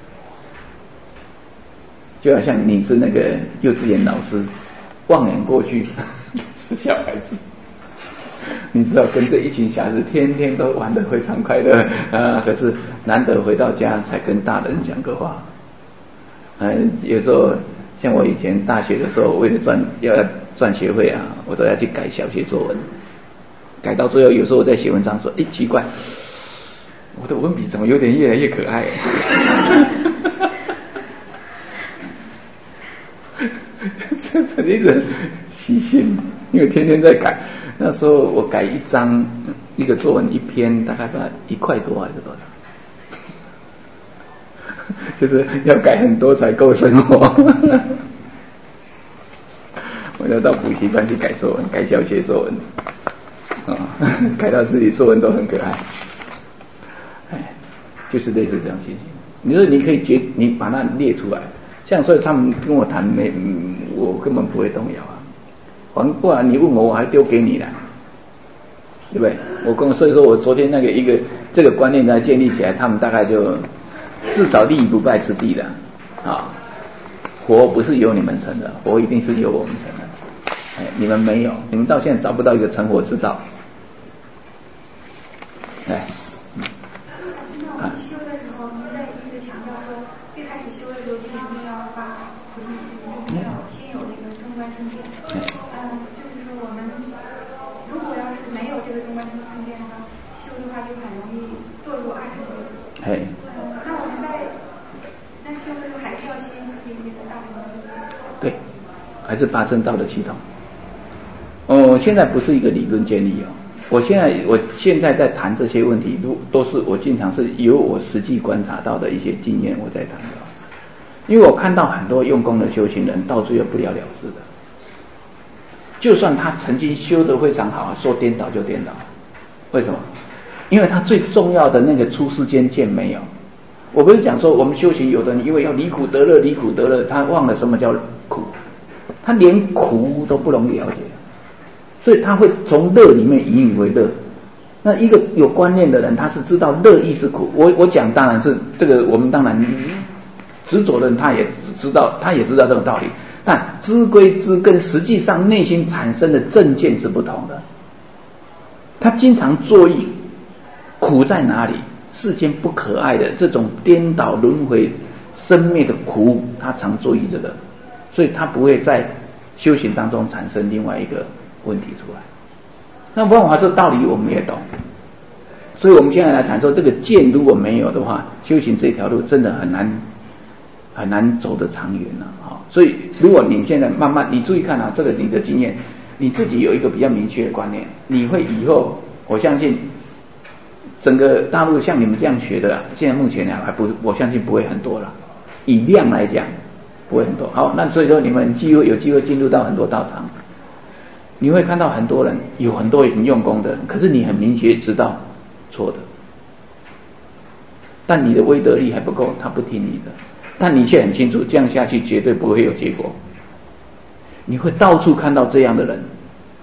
就好像你是那个幼稚园老师，望眼过去是小孩子，你知道跟这一群小孩子天天都玩得非常快乐可是难得回到家才跟大人讲个话。有时候像我以前大学的时候，为了要赚学费我都要去改小学作文，改到最后有时候我在写文章说，奇怪。我的文笔怎么有点越来越可爱？这一个习性，因为天天在改。那时候我改一个作文一篇，大概1块多还是多少？就是要改很多才够生活。我要到补习班去改作文，改小学作文，改到自己作文都很可爱。就是类似这样情形。你说你可以你把它列出来，像所以他们跟我谈我根本不会动摇反过来你问我还丢给你了，对不对？所以说我昨天那个这个观念才建立起来，他们大概就至少立于不败之地了佛不是由你们成的，佛一定是由我们成的。你们没有，你们到现在找不到一个成佛之道。 修的时候，您在一直强调说，最开始修的时候就一定要发菩提心，先有那个中观生见。就是说我们如果要是没有这个中观生见的话，修的话就很容易堕入二乘路。那我们在修的时候还是要先学这个大乘道。 对，还是八正道的系统。现在不是一个理论建立我现在在谈这些问题，都是我经常是由我实际观察到的一些经验我在谈的。 因为我看到很多用功的修行人，到最后不了了之的。就算他曾经修得非常好，说颠倒就颠倒，为什么？因为他最重要的那个出世间见没有。我不是讲说我们修行有的人因为要离苦得乐，离苦得乐，他忘了什么叫苦，他连苦都不容易了解，所以他会从乐里面引以为乐。那一个有观念的人，他是知道乐亦是苦。我讲当然是这个，我们当然执着的人他也知道这个道理，但知归知跟实际上内心产生的正见是不同的。他经常作意，苦在哪里？世间不可爱的这种颠倒轮回生灭的苦，他常作意这个，所以他不会在修行当中产生另外一个问题出来。那万华这道理我们也懂，所以我们现在来谈说，这个见如果没有的话，修行这条路真的很难走得长远了啊！所以如果你现在慢慢，你注意看啊，这个你的经验，你自己有一个比较明确的观念，你会以后，我相信整个大陆像你们这样学的，现在目前还不，我相信不会很多了，以量来讲不会很多。好，那所以说你们有机会进入到很多道场。你会看到很多人，有很多很用功的人，可是你很明确知道错的，但你的威德力还不够，他不听你的，但你却很清楚这样下去绝对不会有结果。你会到处看到这样的人，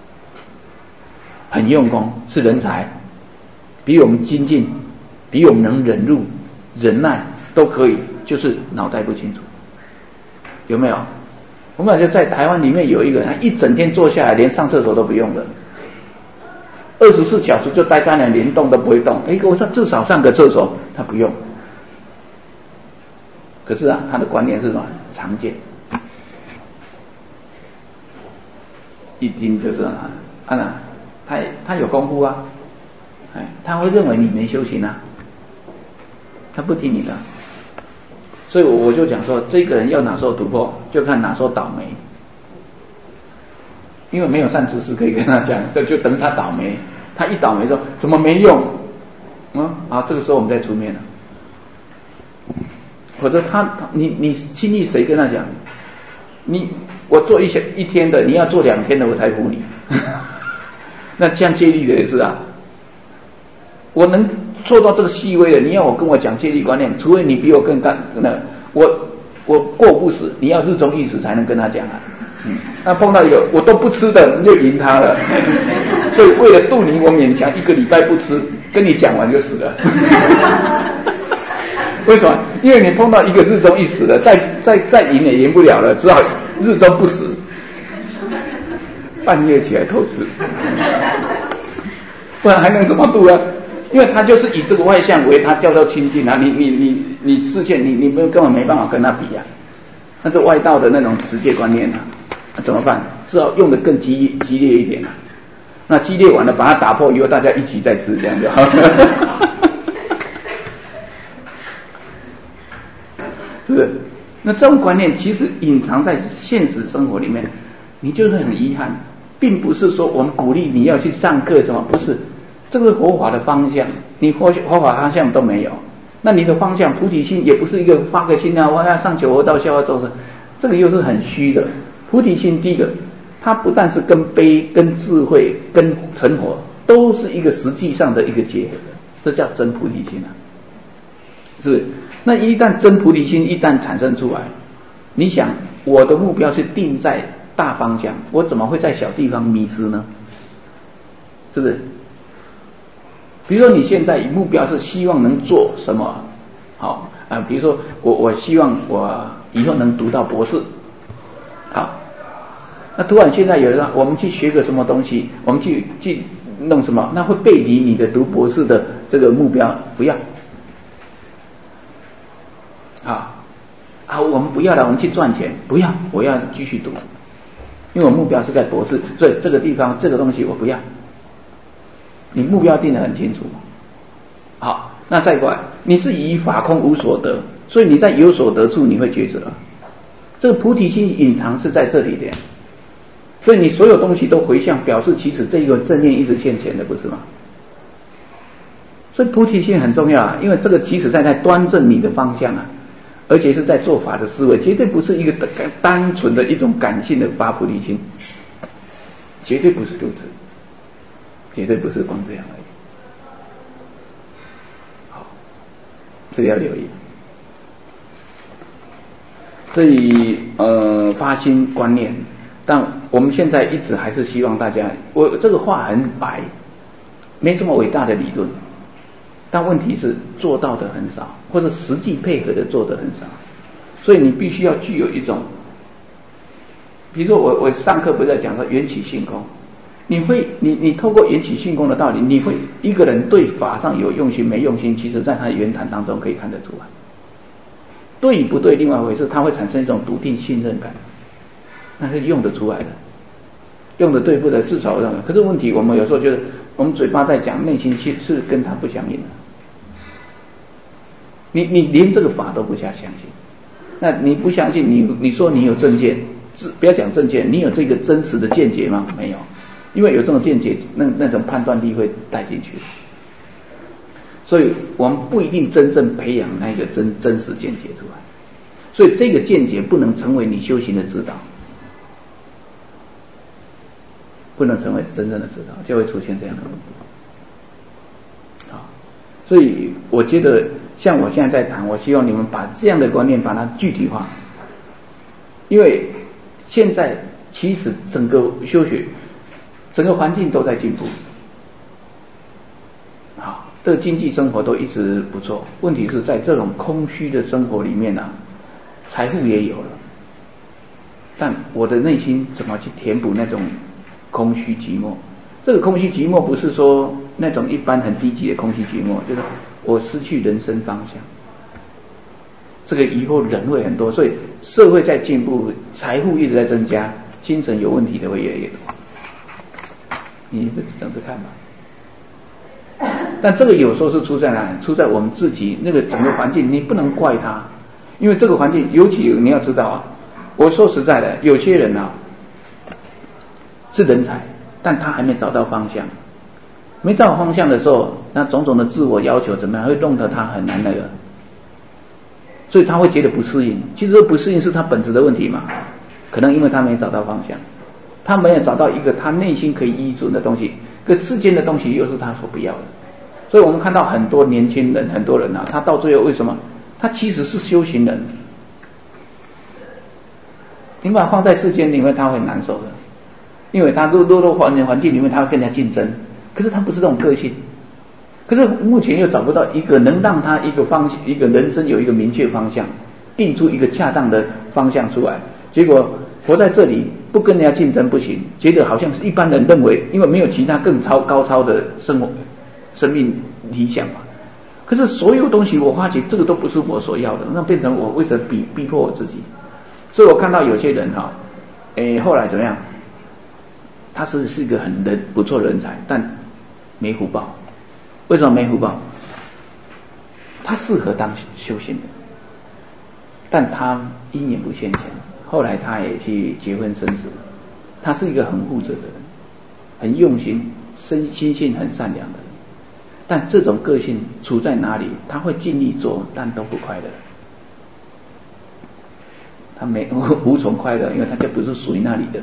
很用功，是人才，比我们精进，比我们能忍辱忍耐都可以，就是脑袋不清楚，有没有？我们就在台湾里面有一个人，他一整天坐下来连上厕所都不用的，24小时就待在那里，连动都不会动。我说至少上个厕所，他不用。可是啊，他的观念是什么？常见，一听就是他有功夫啊，他会认为你没修行啊，他不听你的。所以我就讲说，这个人要哪时候突破，就看哪时候倒霉，因为没有善知识可以跟他讲，就等他倒霉。他一倒霉说怎么没用，这个时候我们再出面了。或者你轻易谁跟他讲，我做一天的，你要做2天的，我才服你。那像戒律的也是啊，我能做到这个细微的，你要我跟我讲戒律观念，除非你比我更干，我过不死，你要日中一时才能跟他讲啊。那碰到一个我都不吃的，你就赢他了。所以为了渡你，我勉强1个礼拜不吃，跟你讲完就死了。为什么？因为你碰到一个日中一时的，再赢也赢不了了，只好日中不死，半夜起来偷吃，不然还能怎么渡呢？因为他就是以这个外相为他叫做亲近啊，你视线你根本没办法跟他比啊，那是外道的那种持戒观念啊，怎么办？只好用得更激烈一点啊。那激烈完了，把它打破以后，大家一起再吃，这样就好了。是不是？那这种观念其实隐藏在现实生活里面，你就会很遗憾，并不是说我们鼓励你要去上课什么，不是。这个佛法的方向，你佛法方向都没有，那你的方向菩提心也不是一个发个心啊，我要上求佛道，效法众生，这个又是很虚的。菩提心第一个，它不但是跟悲、跟智慧、跟成佛，都是一个实际上的一个结合的，这叫真菩提心啊，是不是？那一旦真菩提心一旦产生出来，你想我的目标是定在大方向，我怎么会在小地方迷失呢？是不是？比如说你现在目标是希望能做什么，好比如说我希望我以后能读到博士，好，那突然现在有人我们去学个什么东西，我们去弄什么，那会背离你的读博士的这个目标，不要。我们不要了，我们去赚钱，不要，我要继续读，因为我目标是在博士，所以这个地方这个东西我不要。你目标定得很清楚，好，那再过来，你是以法空无所得，所以你在有所得处你会抉择，这个菩提心隐藏是在这里的，所以你所有东西都回向，表示其实这个正念一直现前的，不是吗？所以菩提心很重要啊，因为这个其实在端正你的方向啊， 而且是在做法的思维，绝对不是一个单纯的一种感性的发菩提心，绝对不是如此，绝对不是光这样而已。好，这个要留意。所以发心观念，但我们现在一直还是希望大家，我这个话很白，没什么伟大的理论，但问题是做到的很少，或者实际配合的做的很少，所以你必须要具有一种，比如说我上课不是在讲说缘起性空，你透过缘起性空的道理，你会一个人对法上有用心没用心，其实在他的言谈当中可以看得出来。对与不对另外一回事，它会产生一种笃定信任感，那是用得出来的，用的对不对至少可是问题我们有时候觉得我们嘴巴在讲，内心是跟他不相应的，你连这个法都不相信，那你不相信，你说你有正见，不要讲正见，你有这个真实的见解吗？没有，因为有这种见解，那种判断力会带进去，所以我们不一定真正培养那个真实见解出来，所以这个见解不能成为你修行的指导，不能成为真正的指导，就会出现这样的问题。好，所以我觉得像我现在在谈，我希望你们把这样的观念把它具体化，因为现在其实整个修学整个环境都在进步，好，这个经济生活都一直不错，问题是在这种空虚的生活里面啊，财富也有了，但我的内心怎么去填补那种空虚寂寞？这个空虚寂寞不是说那种一般很低级的空虚寂寞，就是我失去人生方向。这个以后人会很多，所以社会在进步，财富一直在增加，精神有问题的会越来越多。你不等着看吧。但这个有时候是出在哪里？出在我们自己那个整个环境，你不能怪他，因为这个环境，尤其你要知道啊，我说实在的，有些人啊是人才，但他还没找到方向，没找到方向的时候，那种种的自我要求怎么样，会弄得他很难那个，所以他会觉得不适应。其实这不适应是他本质的问题嘛，可能因为他没找到方向，他没有找到一个他内心可以依存的东西，可世间的东西又是他所不要的。所以我们看到很多年轻人，很多人啊，他到最后为什么？他其实是修行人，你把他放在世间里面，他会难受的，因为他落环境里面，他会跟人家竞争。可是他不是这种个性，可是目前又找不到一个能让他一个人生有一个明确方向，定出一个恰当的方向出来。结果活在这里不跟人家竞争不行，觉得好像是一般人认为，因为没有其他更高超的生命理想嘛。可是所有东西我发觉这个都不是我所要的，那变成我为什么逼迫我自己？所以我看到有些人哈，后来怎么样？他是一个很不错的人才，但没福报。为什么没福报？他适合当修行人，但他因缘不现前。后来他也去结婚生子，他是一个很负责的人，很用心，心性很善良的人。但这种个性处在哪里，他会尽力做，但都不快乐。他无从快乐，因为他就不是属于那里的人。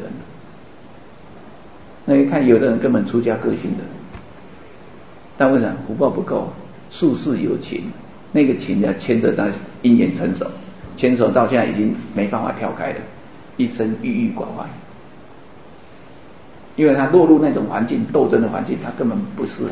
那你看有的人根本出家个性的，但为什么福报不够？术士有情，那个情要牵着他因缘成熟，牵手到现在已经没办法跳开了，一生郁郁寡欢。因为他落入那种环境，斗争的环境，他根本不适合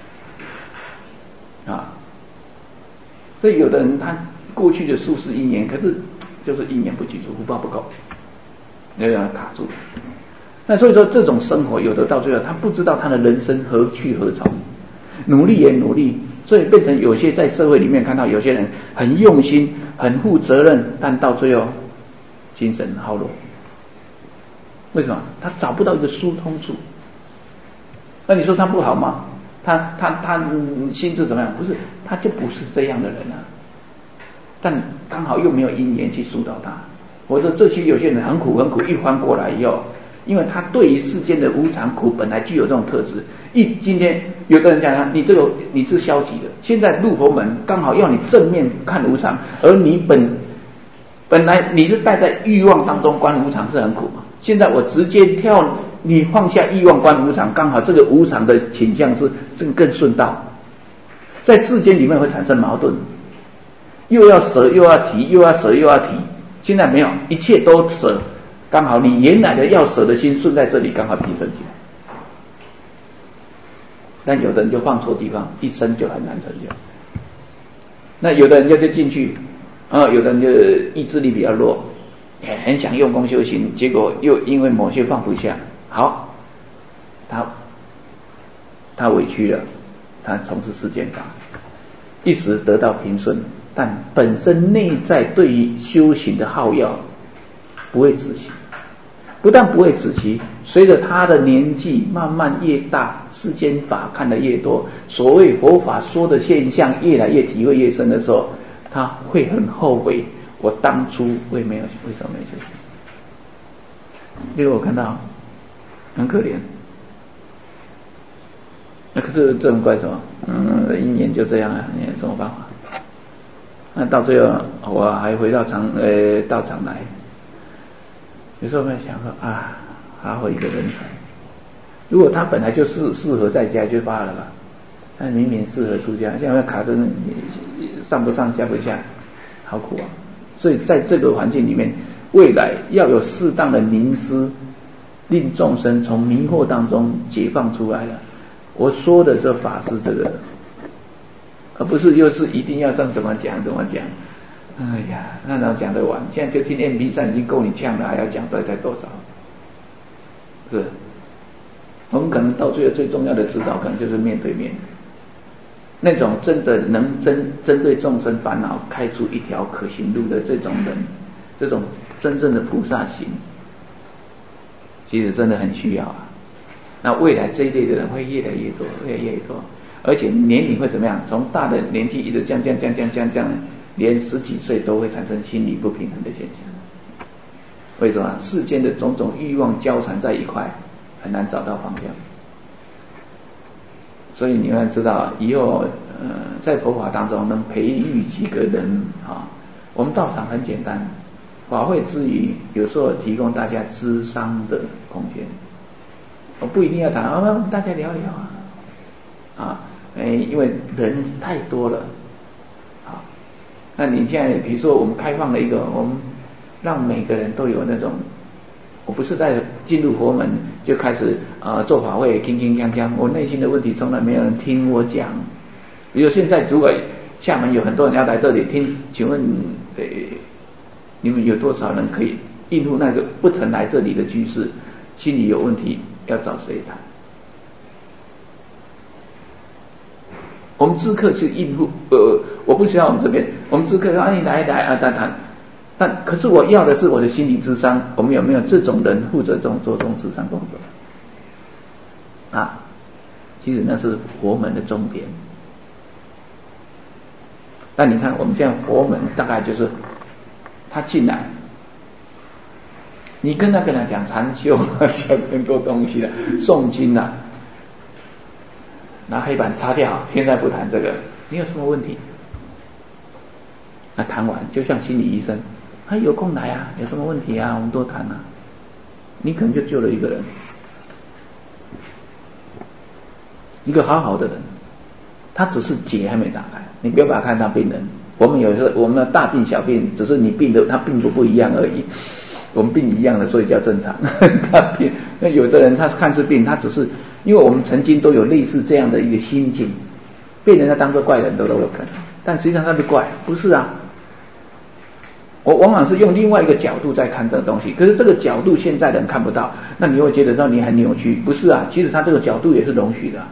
啊。所以有的人他过去的术士因缘，可是就是因缘不具足，福报不够，那让他卡住了。那所以说这种生活有的到最后他不知道他的人生何去何从，努力也努力，所以变成有些在社会里面看到有些人很用心很负责任，但到最后精神耗弱。为什么？他找不到一个疏通处。那你说他不好吗？他心智怎么样？不是，他就不是这样的人啊，但刚好又没有因缘去疏导他。我说这些有些人很苦很苦，一翻过来以后，因为他对于世间的无常苦本来具有这种特质，今天有的人讲他你是消极的，现在入佛门刚好要你正面看无常，而你本来你是带在欲望当中观无常是很苦嘛，现在我直接跳，你放下欲望观无常，刚好这个无常的倾向是这个更顺道。在世间里面会产生矛盾，又要舍又要提，又要舍又要提，现在没有，一切都舍，刚好你原来的要舍的心顺在这里刚好提升起来。但有的人就放错地方，一生就很难成就。那有的人就进去，有的人就意志力比较弱，很想用功修行，结果又因为某些放不下，好，他委屈了，他从事世间法，一时得到平顺，但本身内在对于修行的好要不会止息。不但不会止息，随着他的年纪慢慢越大，世间法看得越多，所谓佛法说的现象越来越体会越深的时候，他会很后悔，我当初为什么没修行？因为我看到很可怜，那可是这种怪什么？因缘就这样啊，你有什么办法？那到最后我还回到道场来。有时候我们想说啊，还好一个人才，如果他本来就是适合在家就罢了吧，但明明适合出家，现在卡着上不上下不下，好苦啊！所以在这个环境里面，未来要有适当的凝思，令众生从迷惑当中解放出来了。我说的这法是这个，而不是又是一定要上怎么讲。哎呀，那哪讲得完？现在就听 MP3 已经够你呛了，还要讲大概多少？是，我们可能到最后最重要的指导，可能就是面对面，那种真的能针对众生烦恼开出一条可行路的这种人，这种真正的菩萨行，其实真的很需要啊。那未来这一类的人会越来越多，而且年龄会怎么样？从大的年纪一直降，连10几岁都会产生心理不平衡的现象。为什么？世间的种种欲望交缠在一块，很难找到方向。所以你们知道，以后在佛法当中能培育几个人啊？我们道场很简单，法会之余，有时候提供大家諮商的空间。我不一定要谈大家聊聊因为人太多了。那你现在比如说我们开放了一个，我们让每个人都有那种，我不是在进入佛门就开始做法会铿锵，我内心的问题从来没有人听我讲。比如现在如果厦门有很多人要来这里听，请问你们有多少人可以应付那个不曾来这里的居士，心里有问题要找谁谈？我们知客是应付，我不需要我们这边，我们知客你来谈，但可是我要的是我的心理咨商，我们有没有这种人负责做这种咨商工作？其实那是佛门的重点。那你看我们现在佛门大概就是他进来，你跟他讲禅修讲很多东西了，诵经了。拿黑板擦掉，现在不谈这个，你有什么问题？那谈完就像心理医生，有空来啊，有什么问题啊，我们多谈啊。你可能就救了一个人，一个好好的人，他只是结还没打开，你不要把他看当病人。我们有时候我们的大病小病，只是你病的他病不一样而已。我们病一样的，所以叫正常。他病，那有的人他看是病，他只是因为我们曾经都有类似这样的一个心境，被人家当作怪人都有可能，但实际上他是怪，不是啊。我往往是用另外一个角度在看这个东西，可是这个角度现在人看不到，那你会觉得让你很扭曲，不是啊？其实他这个角度也是容许的。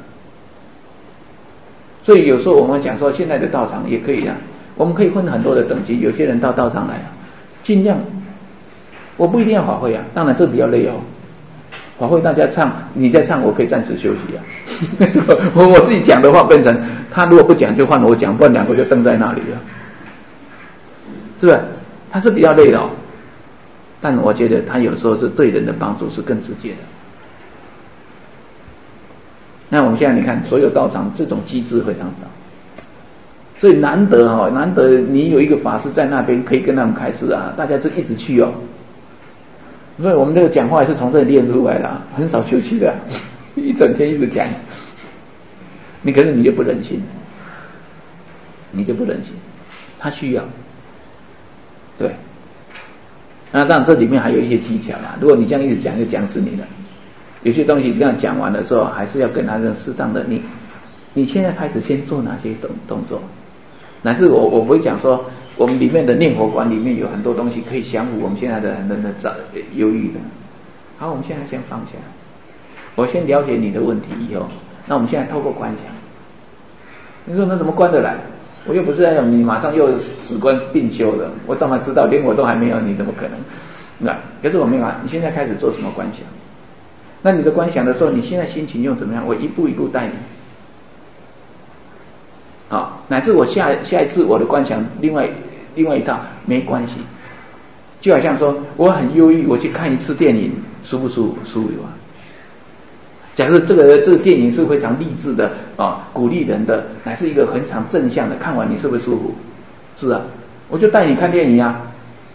所以有时候我们讲说，现在的道场也可以啊，我们可以分很多的等级，有些人到道场来尽量。我不一定要法会啊，当然这比较累哦。法会大家唱，你在唱，我可以暂时休息啊。我自己讲的话变成他如果不讲就换我讲，不然两个就瞪在那里了，是不是？他是比较累的哦，但我觉得他有时候是对人的帮助是更直接的。那我们现在你看，所有道场这种机制非常少， 所以难得你有一个法师在那边可以跟他们开示啊，大家就一直去哦。所以我们这个讲话也是从这里练出来的，很少休息的，一整天一直讲。可是你就不忍心，他需要，对。那当然这里面还有一些技巧啦，如果你这样一直讲就讲死你了。有些东西这样讲完的时候，还是要跟他适当的你现在开始先做哪些动作，乃至我不会讲说我们里面的念佛馆里面有很多东西可以降服我们现在的很多人的忧郁的。好，我们现在先放下，我先了解你的问题以后，那我们现在透过观想，你说那怎么观得来？我又不是那种你马上又止观并修的，我当然知道，连我都还没有，你怎么可能？那可是我没有啊，你现在开始做什么观想？那你的观想的时候，你现在心情又怎么样？我一步一步带你。好，乃至我下一次我的观想另外一套没关系，就好像说我很忧郁，我去看一次电影，舒不舒服？舒服啊。假设这个电影是非常励志的啊，鼓励人的，乃是一个很常正向的，看完你是不是舒服？是啊，我就带你看电影啊。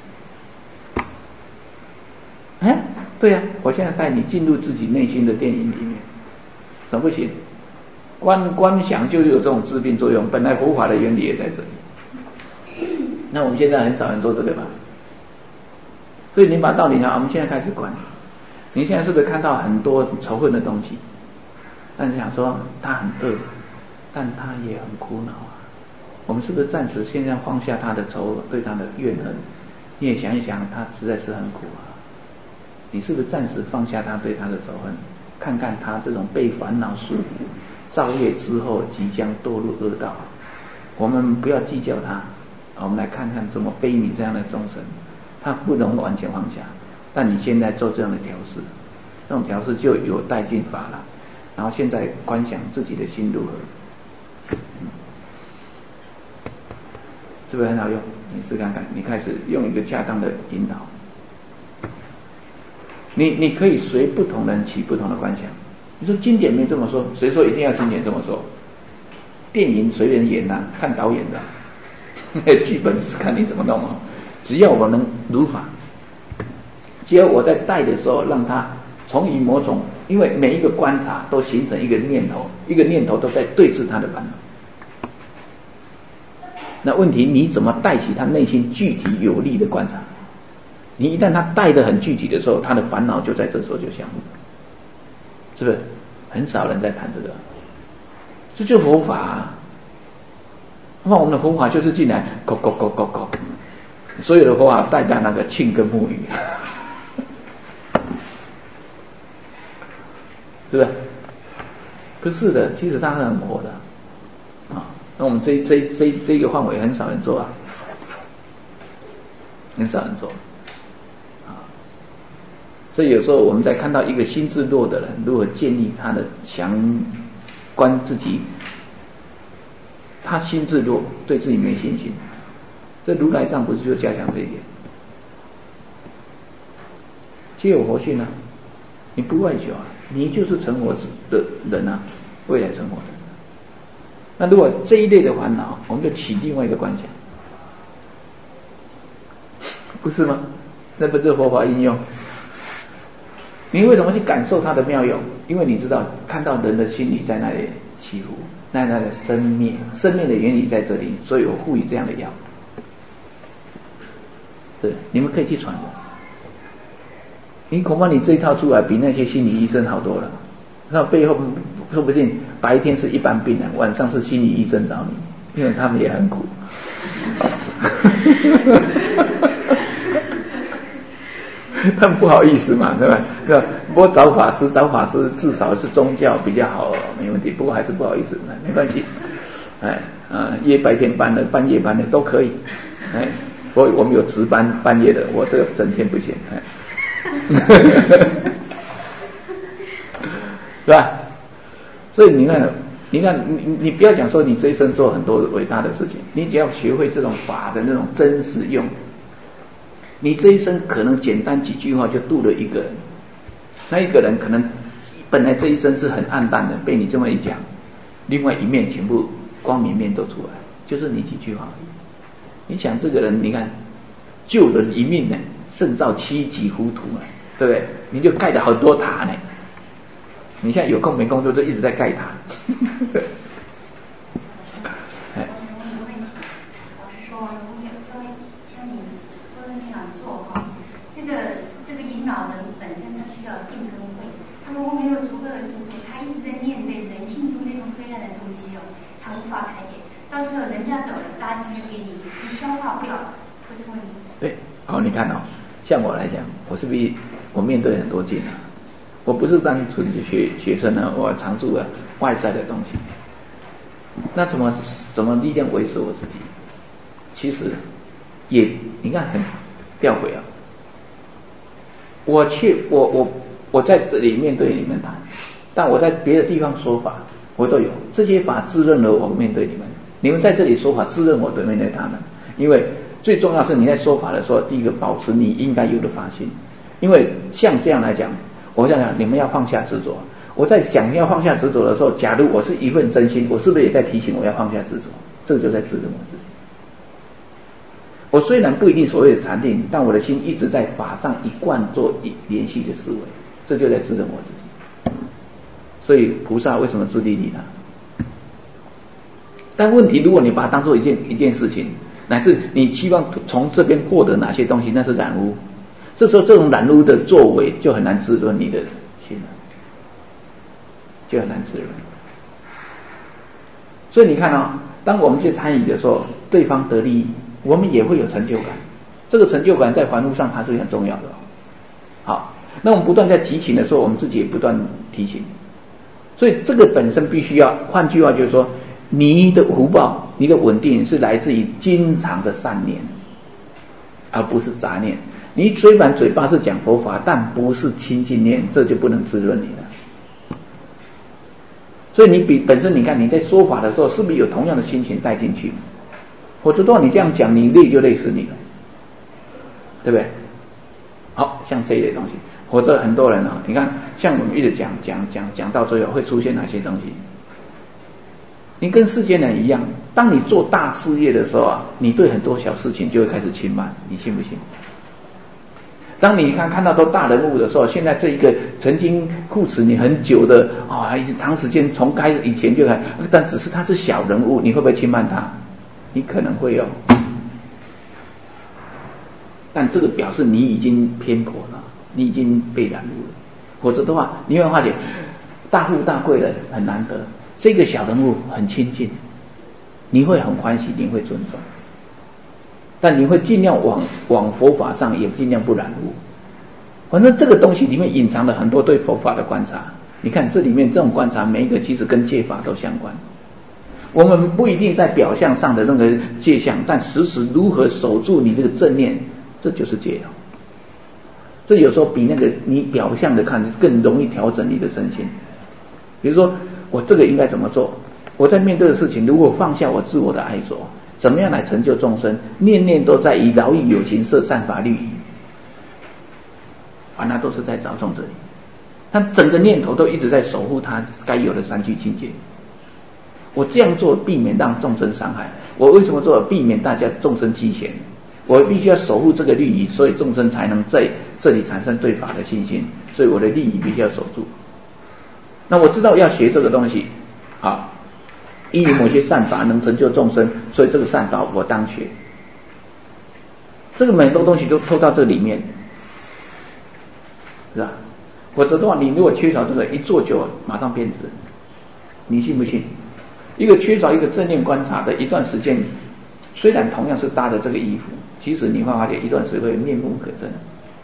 对啊，我现在带你进入自己内心的电影里面，怎么不行？观想就有这种治病作用，本来佛法的原理也在这里。那我们现在很少人做这个吧？所以你把道理讲，我们现在开始观。你现在是不是看到很多仇恨的东西？但是想说他很恶，但他也很苦恼啊。我们是不是暂时现在放下他的仇，对他的怨恨？你也想一想，他实在是很苦啊。你是不是暂时放下他对他的仇恨，看看他这种被烦恼束缚，造业之后即将堕入恶道？我们不要计较他，我们来看看怎么悲悯这样的众生，他不能完全放下。但你现在做这样的调试，这种调试就有带进法了。然后现在观想自己的心如何，是不是很好用？你试看看，你开始用一个恰当的引导。你可以随不同人起不同的观想。你说经典没这么说，谁说一定要经典这么说？电影随人演啊，看导演的，剧本是看你怎么弄哦。只要我能如法，只要我在带的时候，让他从以某种，因为每一个观察都形成一个念头，一个念头都在对峙他的烦恼。那问题你怎么带起他内心具体有力的观察？你一旦他带得很具体的时候，他的烦恼就在这时候就降服，是不是？很少人在谈这个，这就佛法啊。那我们的佛法就是进来，所有的佛法代表那个磬跟木鱼，是不是？不是的，其实它是很活的啊。那我们这个范围很少人做啊，很少人做。所以有时候我们在看到一个心智弱的人，如何建立他的强观自己，他心智弱，对自己没信心，这如来藏不是就加强这一点？皆有活性啊，你不外求啊，你就是成佛的人啊，未来成佛的人。那如果这一类的烦恼，我们就起另外一个观想，不是吗？那不是佛法应用？你为什么去感受它的妙用？因为你知道看到人的心理在那里起伏，那的生灭的原理在这里，所以我赋予这样的药。对，你们可以去传的。你恐怕你这一套出来比那些心理医生好多了。那背后说不定白天是一般病人，晚上是心理医生找你，因为他们也很苦。他们不好意思嘛，对吧？不过找法师至少是宗教比较好，没问题。不过还是不好意思，没关系。夜白天班的、半夜班的都可以。我们有值班半夜的，我这个整天不行。是吧？所以你看，你不要讲说你这一生做很多伟大的事情，你只要学会这种法的那种真实用。你这一生可能简单几句话就度了一个人，那一个人可能本来这一生是很暗淡的，被你这么一讲，另外一面全部光明面都出来。 就是你几句话而已。你想这个人，你看救人一命呢，胜造七级浮屠啊，对不对？你就盖了好多塔呢。你现在有空没空就一直在盖塔。 这个引导人本身他需要定根慧，他如果没有足够的定慧，他一直在面对人性中那种灰暗的东西他无法排解，到时候人家走了，垃圾就给你消化不了，会出问题。 对，好，你看像我来讲，我是不是我面对很多境啊？我不是单纯的学生呢，我常住了外在的东西。那怎么力量维持我自己？其实也你看很吊诡啊。我在这里面对你们谈，但我在别的地方说法，我都有这些法滋润了我面对你们。你们在这里说法滋润我对面对他们，因为最重要是你在说法的时候，第一个保持你应该有的法心。因为像这样来讲，我想你们要放下执着。我在想要放下执着的时候，假如我是一份真心，我是不是也在提醒我要放下执着？这个就在滋润我自己。我虽然不一定所谓的禅定，但我的心一直在法上一贯做连续的思维，这就在滋润我自己。所以菩萨为什么自利利他？但问题，如果你把它当做一件事情，乃至你期望从这边获得哪些东西，那是染污。这时候这种染污的作为就很难滋润你的心了，就很难滋润。所以你看当我们去参与的时候，对方得利益，我们也会有成就感。这个成就感在凡夫上它是很重要的。好，那我们不断在提醒的时候，我们自己也不断提醒。所以这个本身必须要，换句话就是说，你的福报、你的稳定是来自于经常的善念，而不是杂念。你虽然嘴巴是讲佛法，但不是清净念，这就不能滋润你了。所以你本身你看你在说法的时候，是不是有同样的心情带进去？否则的话，你这样讲，你累就累死你了，对不对？好像这一类东西，或者很多人你看，像我们一直讲到最后会出现哪些东西？你跟世间人一样，当你做大事业的时候你对很多小事情就会开始轻慢，你信不信？当你看到都大人物的时候，现在这一个曾经护持你很久的长时间从开始以前就但只是他是小人物，你会不会轻慢他？你可能会有，但这个表示你已经偏颇了，你已经被染污了。否则的话，你会发现大富大贵的很难得，这个小人物很亲近，你会很欢喜，你会尊重。但你会尽量往佛法上，也尽量不染污。反正这个东西里面隐藏了很多对佛法的观察。你看这里面这种观察，每一个其实跟戒法都相关。我们不一定在表象上的那个戒相，但时时如何守住你这个正念，这就是戒了。这有时候比那个你表象的看更容易调整你的身心。比如说我这个应该怎么做？我在面对的事情，如果放下我自我的爱着，怎么样来成就众生？念念都在以饶益有情摄善法律仪，那都是在着重这里。他整个念头都一直在守护他该有的三聚境界。我这样做避免让众生伤害，我为什么做？避免大家众生欺嫌。我必须要守护这个律仪，所以众生才能在这里产生对法的信心，所以我的利益必须要守住。那我知道要学这个东西依于某些善法能成就众生，所以这个善法我当学。这个很多东西都透到这里面，是吧？否则的话，你如果缺少这个，一做久马上变质，你信不信？一个缺少一个正念观察的一段时间，虽然同样是搭的这个衣服，其实你会发现一段时间会面目可憎，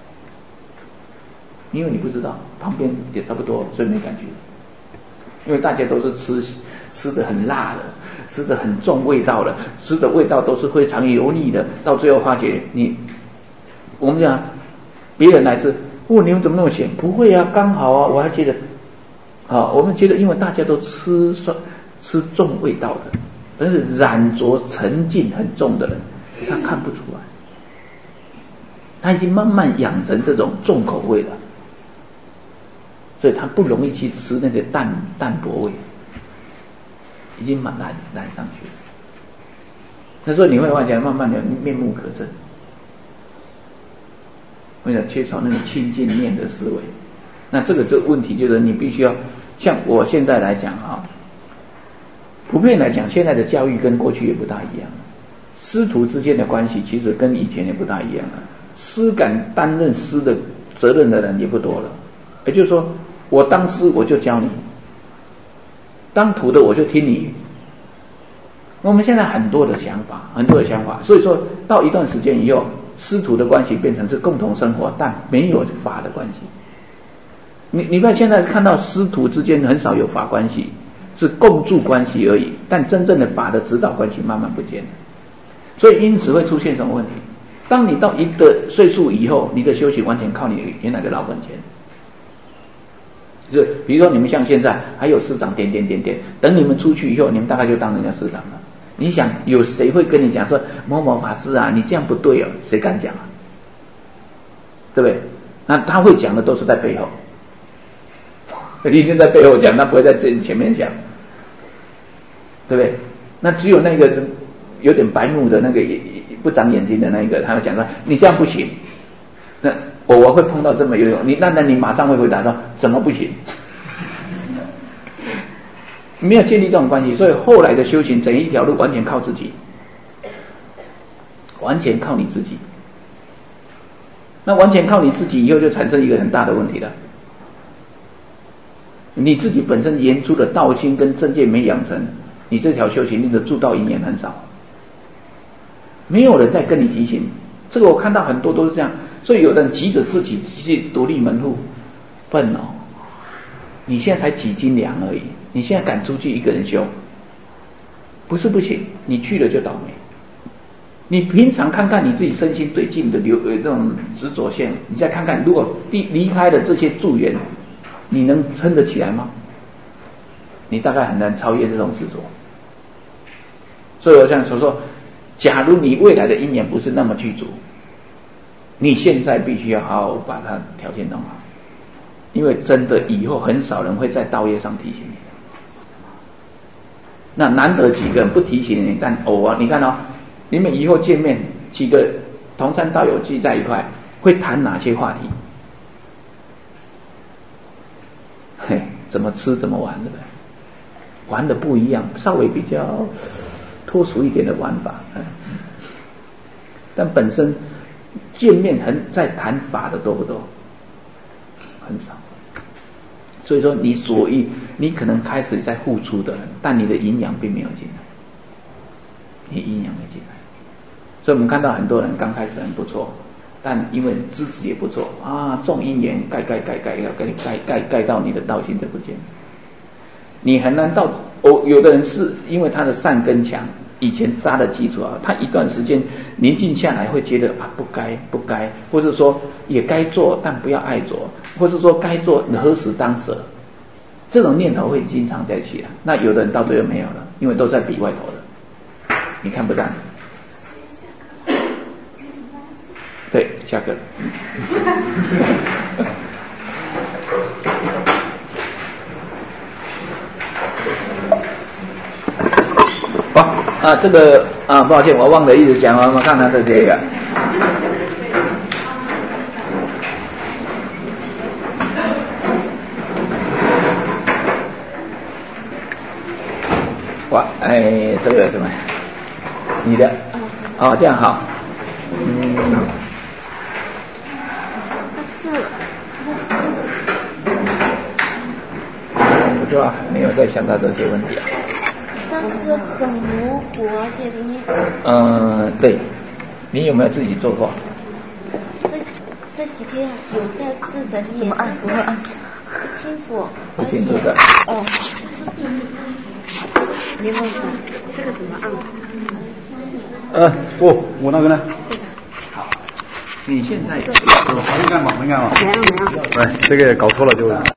因为你不知道旁边也差不多，所以没感觉。因为大家都是吃的很辣的，吃的很重味道的，吃的味道都是非常油腻的，到最后发觉我们讲别人来吃，你们怎么那么咸？不会刚好我还觉得我们觉得因为大家都吃重味道的，但是染着沉静很重的人，他看不出来，他已经慢慢养成这种重口味了，所以他不容易去吃那个淡薄味，已经蛮难上去了。 那时候你会发现慢慢的面目可憎，为了缺少那个清净念的思维。那这个问题就是你必须要像我现在来讲啊，普遍来讲现在的教育跟过去也不大一样，师徒之间的关系其实跟以前也不大一样了，师敢担任师的责任的人也不多了。也就是说我当师我就教你，当徒的我就听你。我们现在很多的想法，所以说到一段时间以后，师徒的关系变成是共同生活，但没有法的关系。你不要现在看到师徒之间很少有法关系，是共住关系而已，但真正的法的指导关系慢慢不见了。所以因此会出现什么问题？当你到一个岁数以后，你的修行完全靠你原来的老本钱。就是比如说你们像现在还有师长点，等你们出去以后，你们大概就当人家师长了。你想有谁会跟你讲说某某法师啊，你这样不对哦？谁敢讲啊？对不对？那他会讲的都是在背后，一定在背后讲，他不会在前面讲，对不对？那只有那个有点白目的那个不长眼睛的那个，他会讲说你这样不行。那我会碰到这么有用，那你马上会回答说怎么不行？没有建立这种关系，所以后来的修行整一条路完全靠自己，完全靠你自己。那完全靠你自己以后就产生一个很大的问题了，你自己本身研出的道心跟正见没养成，你这条修行你的助道因缘很少，没有人在跟你提醒。这个我看到很多都是这样，所以有的人急着自己去独立门户，笨哦！你现在才几斤粮而已，你现在敢出去一个人修，不是不行，你去了就倒霉。你平常看看你自己身心对境的这种执着线，你再看看，如果离开了这些助缘，你能撑得起来吗？你大概很难超越这种执着。所以我想说，假如你未来的因缘不是那么具足，你现在必须要好好把它条件弄好，因为真的以后很少人会在道业上提醒你。那难得几个人不提醒你，但偶尔你看哦，你们以后见面几个同参道友聚在一块，会谈哪些话题？嘿，怎么吃怎么玩的呗，玩的不一样，稍微比较脱俗一点的玩法，但本身见面在谈法的多不多？很少。所以说你可能开始在付出的，但你的营养并没有进来，你营养没进来。所以我们看到很多人刚开始很不错，但因为资质也不错啊，种因缘盖到你的道心就不见了。你很难到有的人是因为他的善根强，以前扎的基础啊，他一段时间宁静下来会觉得啊不该，或者说也该做但不要爱做，或者说该做何时当舍，这种念头会经常在起来。那有的人到最后没有了，因为都在比外头了，你看不到。对，下课了。这个抱歉，我忘了一直讲，我们看看这个。哇，这个什么？你的？哦，这样好。不错啊，没有再想到这些问题啊。 但是很模糊，而且你对，你有没有自己做过？ 这几天有在试着念，怎么按？不会按，不清楚， 不清楚的。 你问看这个怎么按？ 我那个呢？ 好，你现在没干嘛？ 没按。 这个搞错了就。